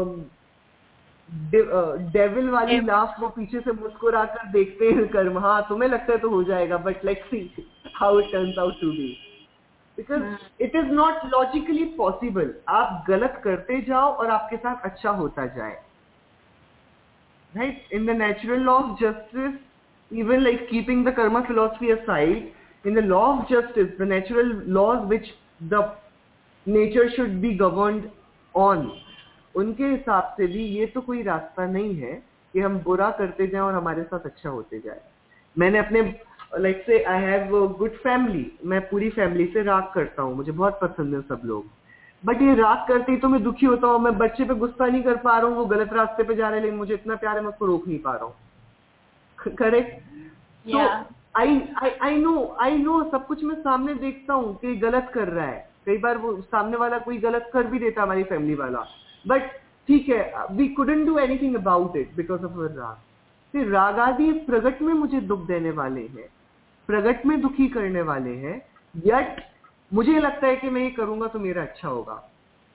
Speaker 1: devil वाली लाफ, वो पीछे से मुस्कुरा कर देखते हैं कर्म, हाँ तुम्हें लगता है तो हो जाएगा, but let's see how it turns out to be, because it is not logically possible. आप गलत करते जाओ और आपके साथ अच्छा होता जाए, right? In the natural law of justice, even like keeping the karma philosophy aside, in the law of justice, the natural laws which the nature should be governed on, उनके हिसाब से भी ये तो कोई रास्ता नहीं है कि हम बुरा करते जाएं और हमारे साथ अच्छा होते जाए। मैंने अपने लाइक से आई हैव गुड फैमिली, मैं पूरी फैमिली से राग करता हूँ, मुझे बहुत पसंद है सब लोग, बट ये राग करते ही तो मैं दुखी होता हूँ। मैं बच्चे पे गुस्सा नहीं कर पा रहा हूँ, वो गलत रास्ते पे जा रहे हैं, लेकिन मुझे इतना प्यार है मैं उसको रोक नहीं पा रहा हूँ। करेक्ट? तो आई आई आई नो आई नो सब कुछ मैं सामने देखता हूँ कि गलत कर रहा है। कई बार वो सामने वाला कोई गलत कर भी देता हमारी फैमिली वाला, बट ठीक है, we couldn't do anything about it because of our raag. फिर राग आदि प्रगट में मुझे दुख देने वाले हैं, प्रगट में दुखी करने वाले हैं, यट मुझे लगता है कि मैं ये करूंगा तो मेरा अच्छा होगा।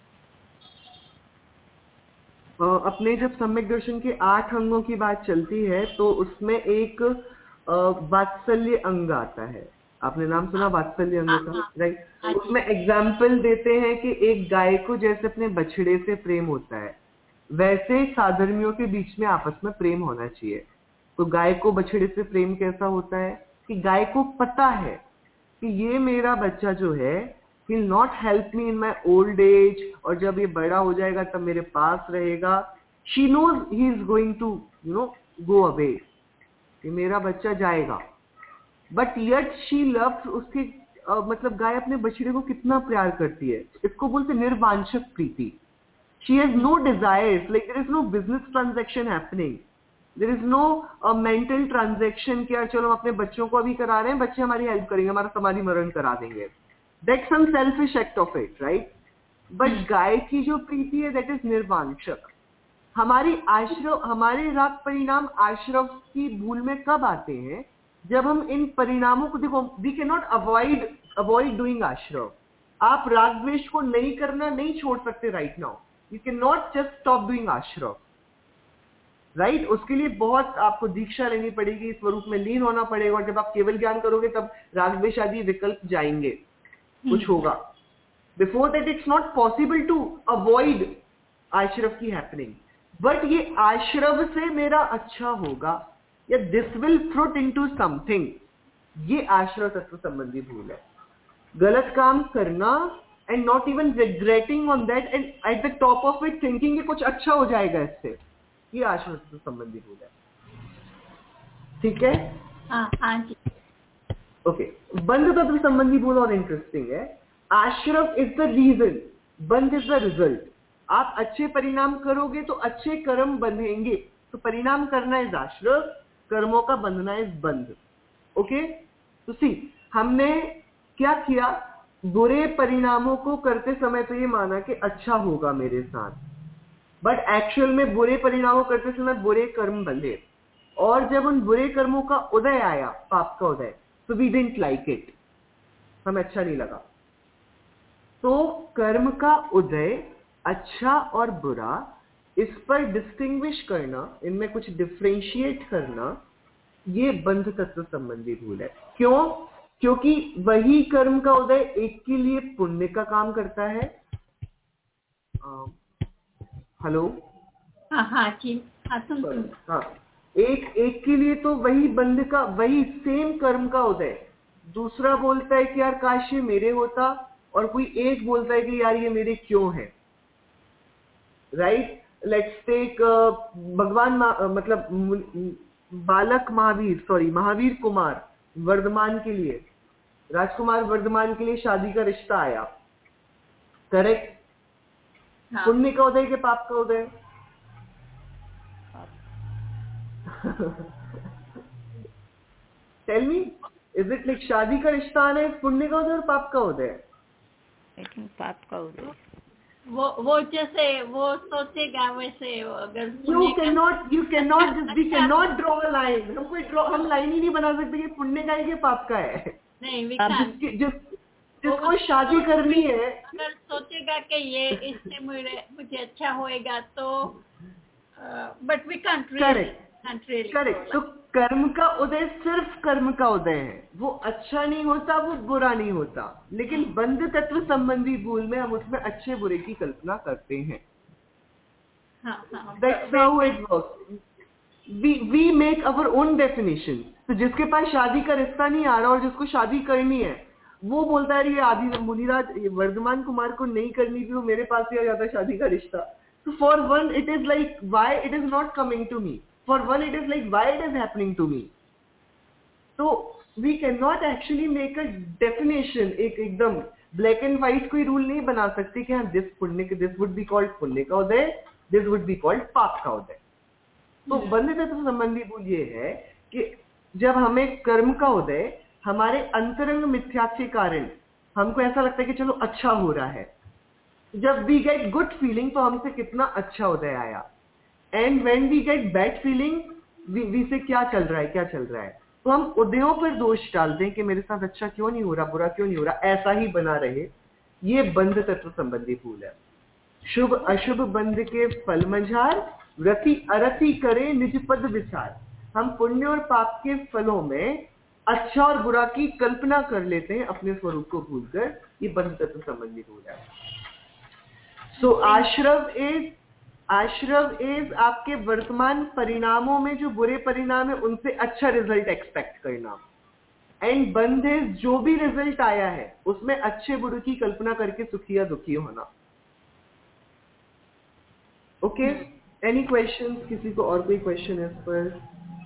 Speaker 1: अपने जब सम्यक दर्शन के आठ अंगों की बात चलती है तो उसमें एक वात्सल्य अंग आता है। आपने नाम सुना वात्सल्य अंग का, राइट? उसमें एग्जाम्पल देते हैं कि एक गाय को जैसे अपने बछड़े से प्रेम होता है, वैसे साधर्मियों के बीच में आपस में प्रेम होना चाहिए। तो गाय को बछड़े से प्रेम कैसा होता है कि गाय को पता है कि ये मेरा बच्चा जो है He'll not help me in my old age, और जब ये बड़ा हो जाएगा तब मेरे पास रहेगा। She knows he is going to, you know, go away, कि मेरा बच्चा जाएगा, but yet she loves उसके uh, मतलब गाय अपने बछड़े को कितना प्यार करती है, इसको बोलते निर्वांछक प्रीति। She has no desires, like there is no business transaction happening, there is no uh, mental transaction कि यार चलो अपने बच्चों को अभी करा रहे हैं, बच्चे हमारी हेल्प करेंगे, हमारा समाधि मरण करा देंगे। That's some selfish act of it, right? But गाय की जो प्रीति है that is निर्वांछक। हमारी आश्रव हमारे राग परिणाम आश्रव की भूल में कब आते हैं? जब हम इन परिणामों को देखो, we cannot avoid avoid doing आश्रव। आप राग द्वेष को नहीं करना नहीं छोड़ सकते right now। You cannot just stop doing ashrav, right? उसके लिए बहुत आपको दीक्षा लेनी पड़ेगी, स्वरूप में लीन होना पड़ेगा, और जब आप केवल ज्ञान करोगे तब राग द्वेष आदि विकल्प जाएंगे, कुछ होगा। Before that it's not possible to avoid ashrav की हैपनिंग, बट ये आश्रव से मेरा अच्छा होगा या this will fruit into something, ये आश्रव तत्व संबंधी भूल है। गलत काम करना and not even regretting on that and at the top of it thinking कि कुछ अच्छा हो जाएगा इससे, ये आश्रम तत्व संबंधी भूल है. ठीक है?
Speaker 2: हाँ हाँ जी.
Speaker 1: ओके, बंध तत्व संबंधी भूल और इंटरेस्टिंग है. Ashram is the reason, bandh is the result. आप अच्छे परिणाम करोगे तो अच्छे कर्म बंधेंगे. तो परिणाम करना इज आश्रम, कर्मों का बंधना इज बंध. ओके, तो सी हमने क्या किया, बुरे परिणामों को करते समय तो ये माना कि अच्छा होगा मेरे साथ, बट एक्चुअल में बुरे परिणामों करते समय बुरे कर्म बंधे. और जब उन बुरे कर्मों का उदय आया, पाप का उदय, तो वी डिडंट लाइक इट, हमें अच्छा नहीं लगा. तो कर्म का उदय, अच्छा और बुरा, इस पर डिस्टिंग्विश करना, इनमें कुछ डिफरेंशिएट करना, ये बंध तत्व संबंधी भूल है. क्यों? क्योंकि वही कर्म का उदय एक के लिए पुण्य का काम करता है. हेलो,
Speaker 2: हाँ हाँ जी, हाँ सुन सुन.
Speaker 1: हाँ, एक एक के लिए तो वही बंध का, वही सेम कर्म का उदय, दूसरा बोलता है कि यार काश ये मेरे होता, और कोई एक बोलता है कि यार ये मेरे क्यों है. राइट, लेट्स टेक भगवान मतलब बालक महावीर, सॉरी महावीर कुमार वर्धमान के लिए, राजकुमार वर्धमान के लिए शादी का रिश्ता आया. करेक्ट?
Speaker 2: हाँ.
Speaker 1: पुण्य का उदय के पाप का उदय? Tell me, is it like शादी का रिश्ता आना है पुण्य का उदय और पाप का उदय?
Speaker 4: लेकिन पाप का उदय,
Speaker 2: वो वो जैसे वो सोचेगा वैसे. अगर
Speaker 1: you can not you can not we can not draw a line. हम कोई ड्रॉ हम लाइन ही नहीं बना सकते कि पुण्य का है कि पाप का है.
Speaker 2: नहीं, we
Speaker 4: अब
Speaker 2: can't.
Speaker 1: जिस जिस जिसको शादी करनी है,
Speaker 2: अगर सोचेगा कि ये इससे मुझे मुझे अच्छा होएगा तो, but we can't really can't really.
Speaker 1: Correct. तो कर्म का उदय सिर्फ कर्म का उदय है, वो अच्छा नहीं होता, वो बुरा नहीं होता. लेकिन बंध तत्व संबंधी भूल में हम उसमें अच्छे बुरे की कल्पना करते हैं.
Speaker 2: हाँ हाँ.
Speaker 1: That's how it works. We we make our own definition. तो जिसके पास शादी का रिश्ता नहीं आ रहा और जिसको शादी करनी है, वो बोलता है ये आदि मुनिराज वर्धमान कुमार को नहीं करनी थी, वो मेरे पास ही आ जाता शादी का रिश्ता. So for one it is like why it is not coming to me. For one it is like why it is happening to me. So we cannot actually make a definition. एक एकदम black and white कोई rule नहीं बना सकते कि हाँ this पुण्य this would be called पुण्य का उदय, this would be called पाप का उदय. तो बंध तत्व संबंधी भूल ये है कि जब हमें कर्म का उदय हमारे अंतरंग मिथ्या के कारण हमको ऐसा लगता है कि चलो अच्छा हो रहा है, जब वी गेट गुड फीलिंग तो हमसे कितना अच्छा उदय आया. And when we get bad feeling, we say क्या चल रहा है क्या चल रहा है, तो हम उदयों पर दोष डालते हैं कि मेरे साथ अच्छा क्यों नहीं हो रहा, बुरा क्यों नहीं हो रहा, ऐसा ही बना रहे. ये बंध तत्व संबंधी भूल है. शुभ अशुभ बंध के फल मझार, रति अरति करे निज पद विचार. हम पुण्य और पाप के फलों में अच्छा और बुरा की कल्पना कर लेते हैं अपने स्वरूप को भूलकर. ये बंध तत्व संबंधी भूल है. सो आश्रव इज आश्रव इज आपके वर्तमान परिणामों में जो बुरे परिणाम है उनसे अच्छा रिजल्ट एक्सपेक्ट करना. एंड बंध इज जो भी रिजल्ट आया है उसमें अच्छे बुरे की कल्पना करके सुखी या दुखी होना. Okay, any question? किसी को और कोई क्वेश्चन है इस पर?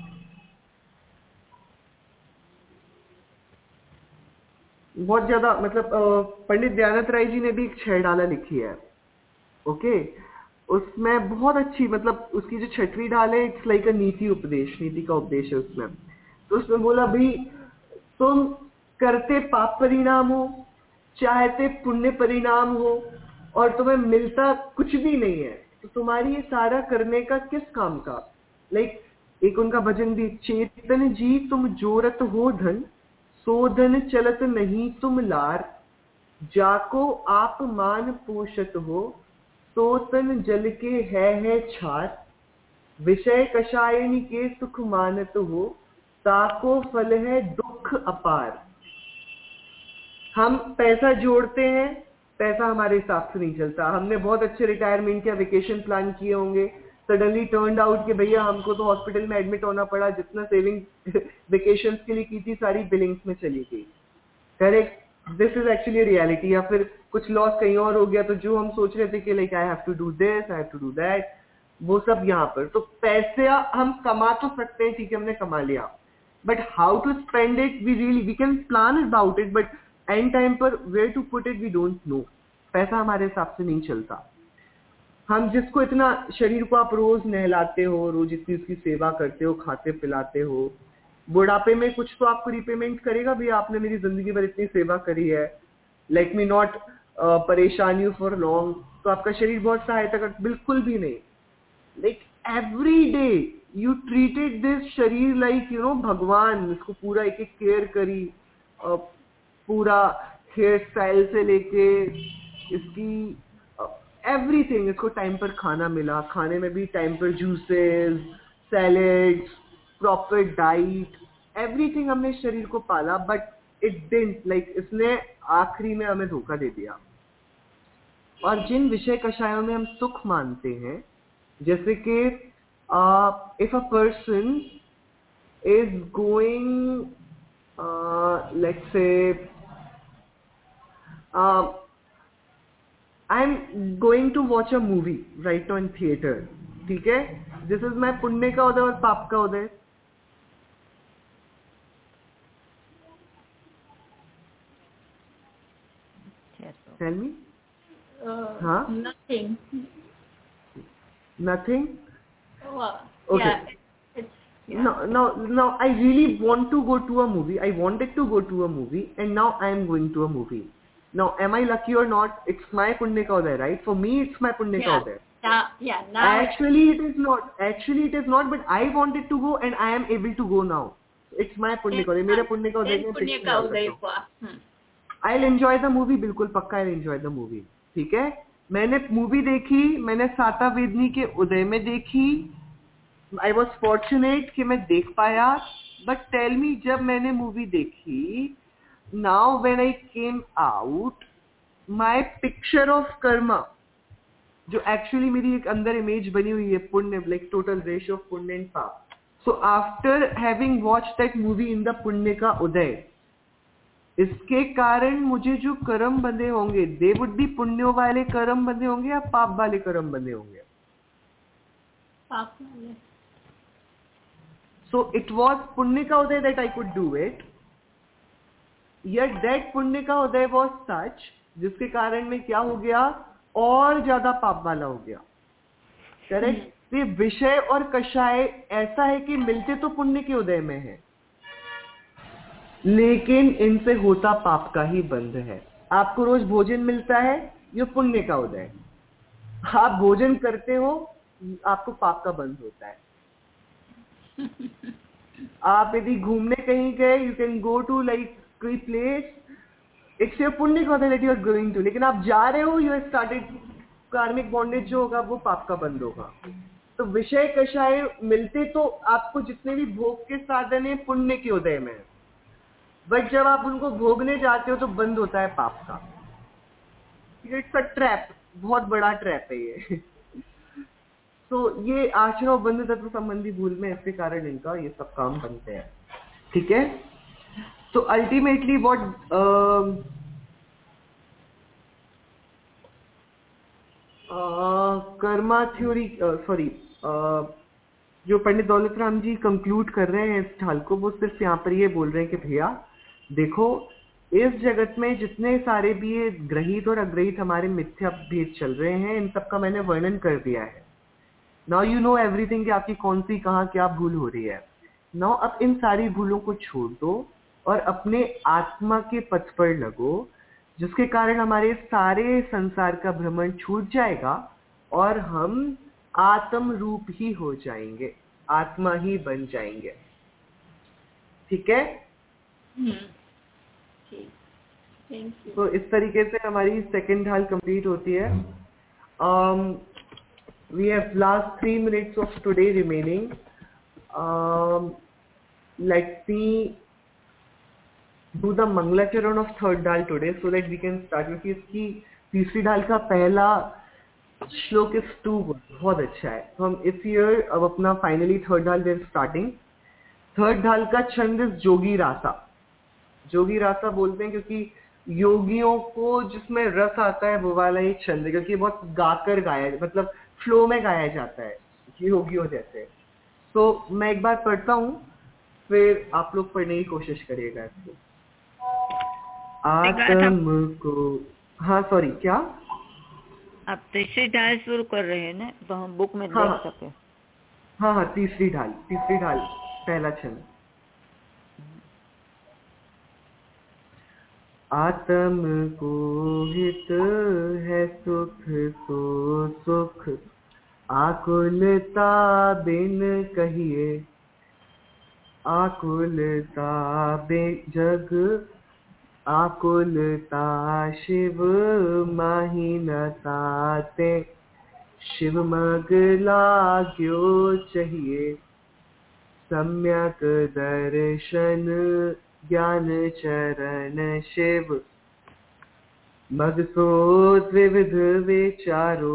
Speaker 1: बहुत ज्यादा मतलब पंडित दयानंद राय जी ने भी एक छह डाला लिखी है. ओके, उसमें बहुत अच्छी मतलब उसकी जो छठवीं डाल है इट्स लाइक अ नीति उपदेश, नीति का उपदेश है उसमें. तो उसमें बोला भाई तुम करते पाप परिणाम हो, चाहते पुण्य परिणाम हो, और तुम्हें मिलता कुछ भी नहीं है, तो तुम्हारी ये सारा करने का किस काम का. लाइक एक उनका भजन भी, चेतन जी तुम जोरत हो धन, सो धन चलत नहीं तुम लार, जाको आप मान पोषत हो, तो तन जल के है है छार, विषय कषायनी के सुख मानत हो, ताको फल है दुख अपार. हम पैसा जोड़ते हैं, पैसा हमारे हिसाब से नहीं चलता. हमने बहुत अच्छे रिटायरमेंट या वेकेशन प्लान किए होंगे, सडनली टर्न्ड आउट कि भैया हमको तो हॉस्पिटल में एडमिट होना पड़ा, जितना सेविंग वेकेशंस के लिए की थी सारी बिलिंग्स में चली गई. Correct? This is actually reality, या फिर कुछ लॉस कहीं और हो गया, तो जो हम सोच रहे थे कि like I have to do this, I have to do that, वो सब यहाँ पर। तो पैसे हम कमा तो सकते हैं, ठीक है, हमने कमा लिया, but how to spend it, we really we can plan about it, but end time पर where to put it we don't know. पैसा हमारे हिसाब से नहीं चलता। हम जिसको इतना शरीर को आप रोज नहलाते हो, रोज इतनी उसकी सेवा करते हो, खाते पिलाते हो, बुढ़ापे में कुछ तो आपको रिपेमेंट करेगा, भैया आपने मेरी जिंदगी भर इतनी सेवा करी है, लेट मी नॉट परेशान यू फॉर लॉन्ग। तो आपका शरीर बहुत सहायता कर, बिल्कुल भी नहीं। Like every day you treated this sharir like you know Bhagwan, इसको पूरा एक एक केयर करी, uh, पूरा हेयर स्टाइल से लेके इसकी एवरीथिंग, इसको टाइम पर खाना मिला, खाने में भी टाइम पर juices, salads, proper diet, everything हमने शरीर को पाला, बट इट डिडंट लाइक इसने आखिरी में हमें धोखा दे दिया। और जिन विषय कषायों में हम सुख मानते हैं, जैसे कि if a person is going let's say I'm going to watch a movie right now in theater, ठीक है, this is my पुण्य का उदय और पाप का उदय। Tell me.
Speaker 2: Uh,
Speaker 1: huh?
Speaker 2: Nothing.
Speaker 1: Nothing.
Speaker 2: Well,
Speaker 1: Okay.
Speaker 2: Yeah, it's, yeah.
Speaker 1: No, no, no. I really want to go to a movie. I wanted to go to a movie, and now I am going to a movie. Now, am I lucky or not? It's my punya ka uday, right? For me, it's my punya ka
Speaker 2: Yeah.
Speaker 1: uday.
Speaker 2: Now, yeah. Now.
Speaker 1: Actually, it is not. Actually, it is not. But I wanted to go, and I am able to go now. It's my punya ka uday. मेरा पुण्य का उदय में
Speaker 2: पुण्य का उदय हुआ। हम्म।
Speaker 1: I'll enjoy the movie, बिल्कुल पक्का I'll enjoy the movie, ठीक है। मैंने मूवी देखी, मैंने साता वेदनी के उदय में देखी, I was fortunate कि मैं देख पाया, but tell me जब मैंने मूवी देखी, now when I came out, my picture of karma, जो actually मेरी एक अंदर इमेज बनी हुई है पुण्य, like total ratio of पुण्य and पाप, so after having watched that movie in the पुण्य का उदय, इसके कारण मुझे जो कर्म बंधे होंगे, they would be पुण्यों वाले कर्म बंधे होंगे या पाप वाले कर्म बंधे होंगे?
Speaker 2: पाप वाले।
Speaker 1: So it was पुण्य का उदय that I could do it, yet that पुण्य का उदय was such, जिसके कारण में क्या हो गया, और ज्यादा पाप वाला हो गया। करेक्ट। ये विषय और कषाय ऐसा है कि मिलते तो पुण्य के उदय में है, लेकिन इनसे होता पाप का ही बंध है। आपको रोज भोजन मिलता है, ये पुण्य का उदय। आप भोजन करते हो, आपको पाप का बंध होता है। आप यदि घूमने कहीं गए, you can go to like कोई प्लेस, इट्स योर पुण्य का उदय that you are going to, लेकिन आप जा रहे हो, you have started karmic bondage जो होगा वो पाप का बंध होगा। तो विषय कषाय मिलते तो आपको जितने भी भोग के साधन है पुण्य के उदय में, बट जब आप उनको भोगने जाते हो तो बंद होता है पाप का। इट्स अ ट्रैप, बहुत बड़ा ट्रैप है ये। तो ये आचरण और बंध तत्व संबंधी भूल में इसके कारण इनका ये सब काम बनते हैं, ठीक है। तो ultimately what karma theory, sorry जो पंडित दौलत राम जी कंक्लूड कर रहे हैं इस ढाल को, वो सिर्फ यहाँ पर ये बोल रहे हैं कि भैया देखो, इस जगत में जितने सारे भी ये ग्रहित और अग्रहित हमारे मिथ्या भेद चल रहे हैं, इन सब का मैंने वर्णन कर दिया है। नाउ यू नो एवरीथिंग कि आपकी कौन सी कहाँ क्या भूल हो रही है। नाउ अब इन सारी भूलों को छोड़ दो और अपने आत्मा के पथ पर लगो, जिसके कारण हमारे सारे संसार का भ्रमण छूट जाएगा और हम आत्म रूप ही हो जाएंगे, आत्मा ही बन जाएंगे, ठीक है। तो इस तरीके से हमारी सेकंड ढाल कंप्लीट होती है। um, we have last three minutes of today remaining. um, let me do the Mangalacharan of third ढाल today so that we can start, क्योंकि इसकी तीसरी ढाल का पहला श्लोक इस टू बहुत अच्छा है। तो हम इस ईयर अब अपना फाइनली थर्ड ढाल देर स्टार्टिंग। थर्ड ढाल का छंद इस जोगी रासा। जोगी रासा बोलते हैं क्योंकि योगियों को जिसमें रस आता है वो वाला ही छंद है, क्योंकि बहुत गाकर गाया, मतलब फ्लो में गाया जाता है योगियों जैसे। तो मैं एक बार पढ़ता हूँ, फिर आप लोग पढ़ने की कोशिश करिएगा इसको। आत्म को, हाँ सॉरी क्या
Speaker 4: आप तीसरी ढाल शुरू कर रहे हैं ना, तो हम बुक में
Speaker 1: हाँ
Speaker 4: देख सके।
Speaker 1: हाँ हाँ तीसरी ढाल, तीसरी ढाल पहला छंद। आत्म को हित है सुख सो सुख, आकुलता बिन कहिए, आकुलता बिन जग, आकुलता शिव माही न ताते, शिव मग लाग्यो चाहिए, सम्यक दर्शन ज्ञान चरण शिव, मग सो द्विविध विचारो,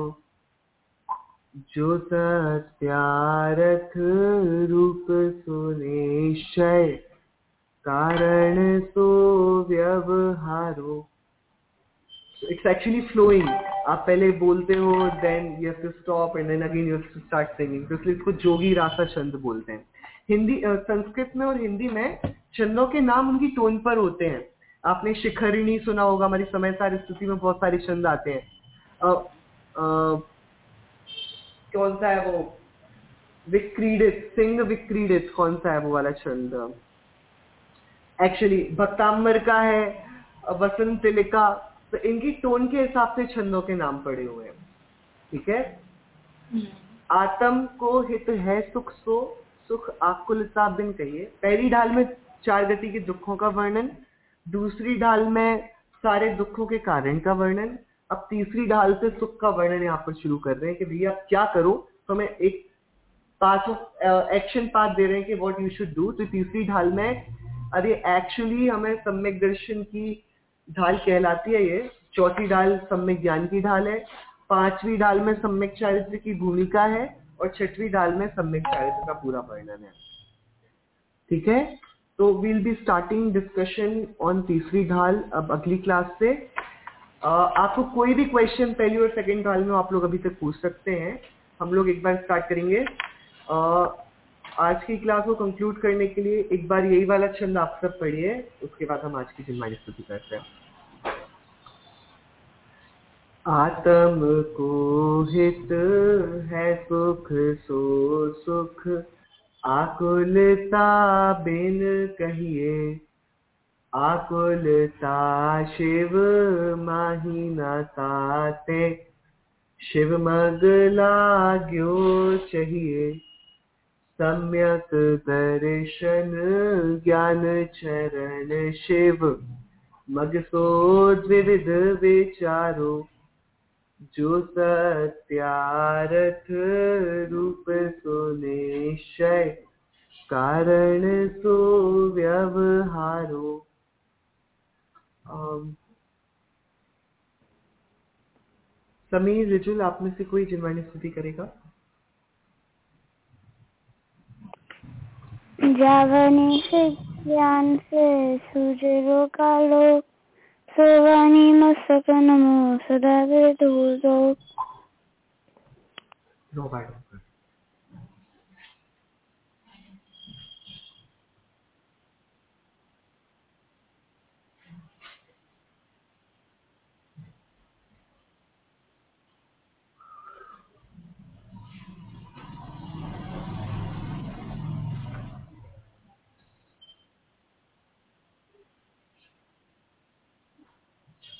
Speaker 1: जो सत्यारथ रूप सुनिश्चय, कारण सो व्यवहारो। It's actually flowing. आप पहले बोलते हो, then you have to stop and then again you have to start singing. तो इसलिए इसको जोगी रासा छंद बोलते हैं। हिंदी संस्कृत में और हिंदी में छंदों के नाम उनकी टोन पर होते हैं। आपने शिखरिणी सुना होगा, हमारी समय सारी स्तुति में बहुत सारे छंद आते हैं। आ, आ, कौन सा है वो, विक्रीडित, सिंह विक्रीडित, कौन सा है वो वाला छंद? एक्चुअली भक्तांबर का है, वसंत तिलिका। तो इनकी टोन के हिसाब से छंदों के नाम पड़े हुए हैं, ठीक है। आत्म को हित है सुख सो सुख, आकुलता बिन कहिए। पहली ढाल में चार गति के दुखों का वर्णन, दूसरी ढाल में सारे दुखों के कारण का वर्णन, अब तीसरी ढाल से सुख का वर्णन यहाँ पर शुरू कर रहे हैं कि भैया आप क्या करो, तो हमें एक पाथ ऑफ एक्शन पाथ दे रहे हैं कि व्हाट यू शुड डू। तो तीसरी ढाल में, अरे एक्चुअली हमें सम्यक दर्शन की ढाल कहलाती है ये। चौथी ढाल सम्यक ज्ञान की ढाल है, पांचवी ढाल में सम्यक चारित्र की भूमिका है, और छठवीं ढाल में सम्यक चारित्र का पूरा वर्णन है, ठीक है। तो we'll be starting discussion on तीसरी ढाल अब अगली क्लास से। uh, आपको कोई भी क्वेश्चन पहली और सेकंड ढाल में आप लोग अभी तक पूछ सकते हैं। हम लोग एक बार स्टार्ट करेंगे। uh, आज की क्लास को कंक्लूड करने के लिए एक बार यही वाला छंद आप सब पढ़िए, उसके बाद हम आज की जिनवाणी स्तुति करते हैं। आत्म को हित है सुख सो सुख, आकुलता बिन कहिए, आकुलता शिव माही न ताते, शिव मग लाग्यो चाहिए, सम्यक दर्शन ज्ञान चरण शिव, मग सो द्विविध विचारो, जो सत्यारथ रूप सुनिश्चय, कारण सो व्यवहारो। समीर, रिजुल, आप में से कोई जिनवाणी स्तुति करेगा?
Speaker 3: जावनी से ज्ञान से सूझो कालो, सोवानी मस्तक नमो सदा वेदो।
Speaker 1: No madam.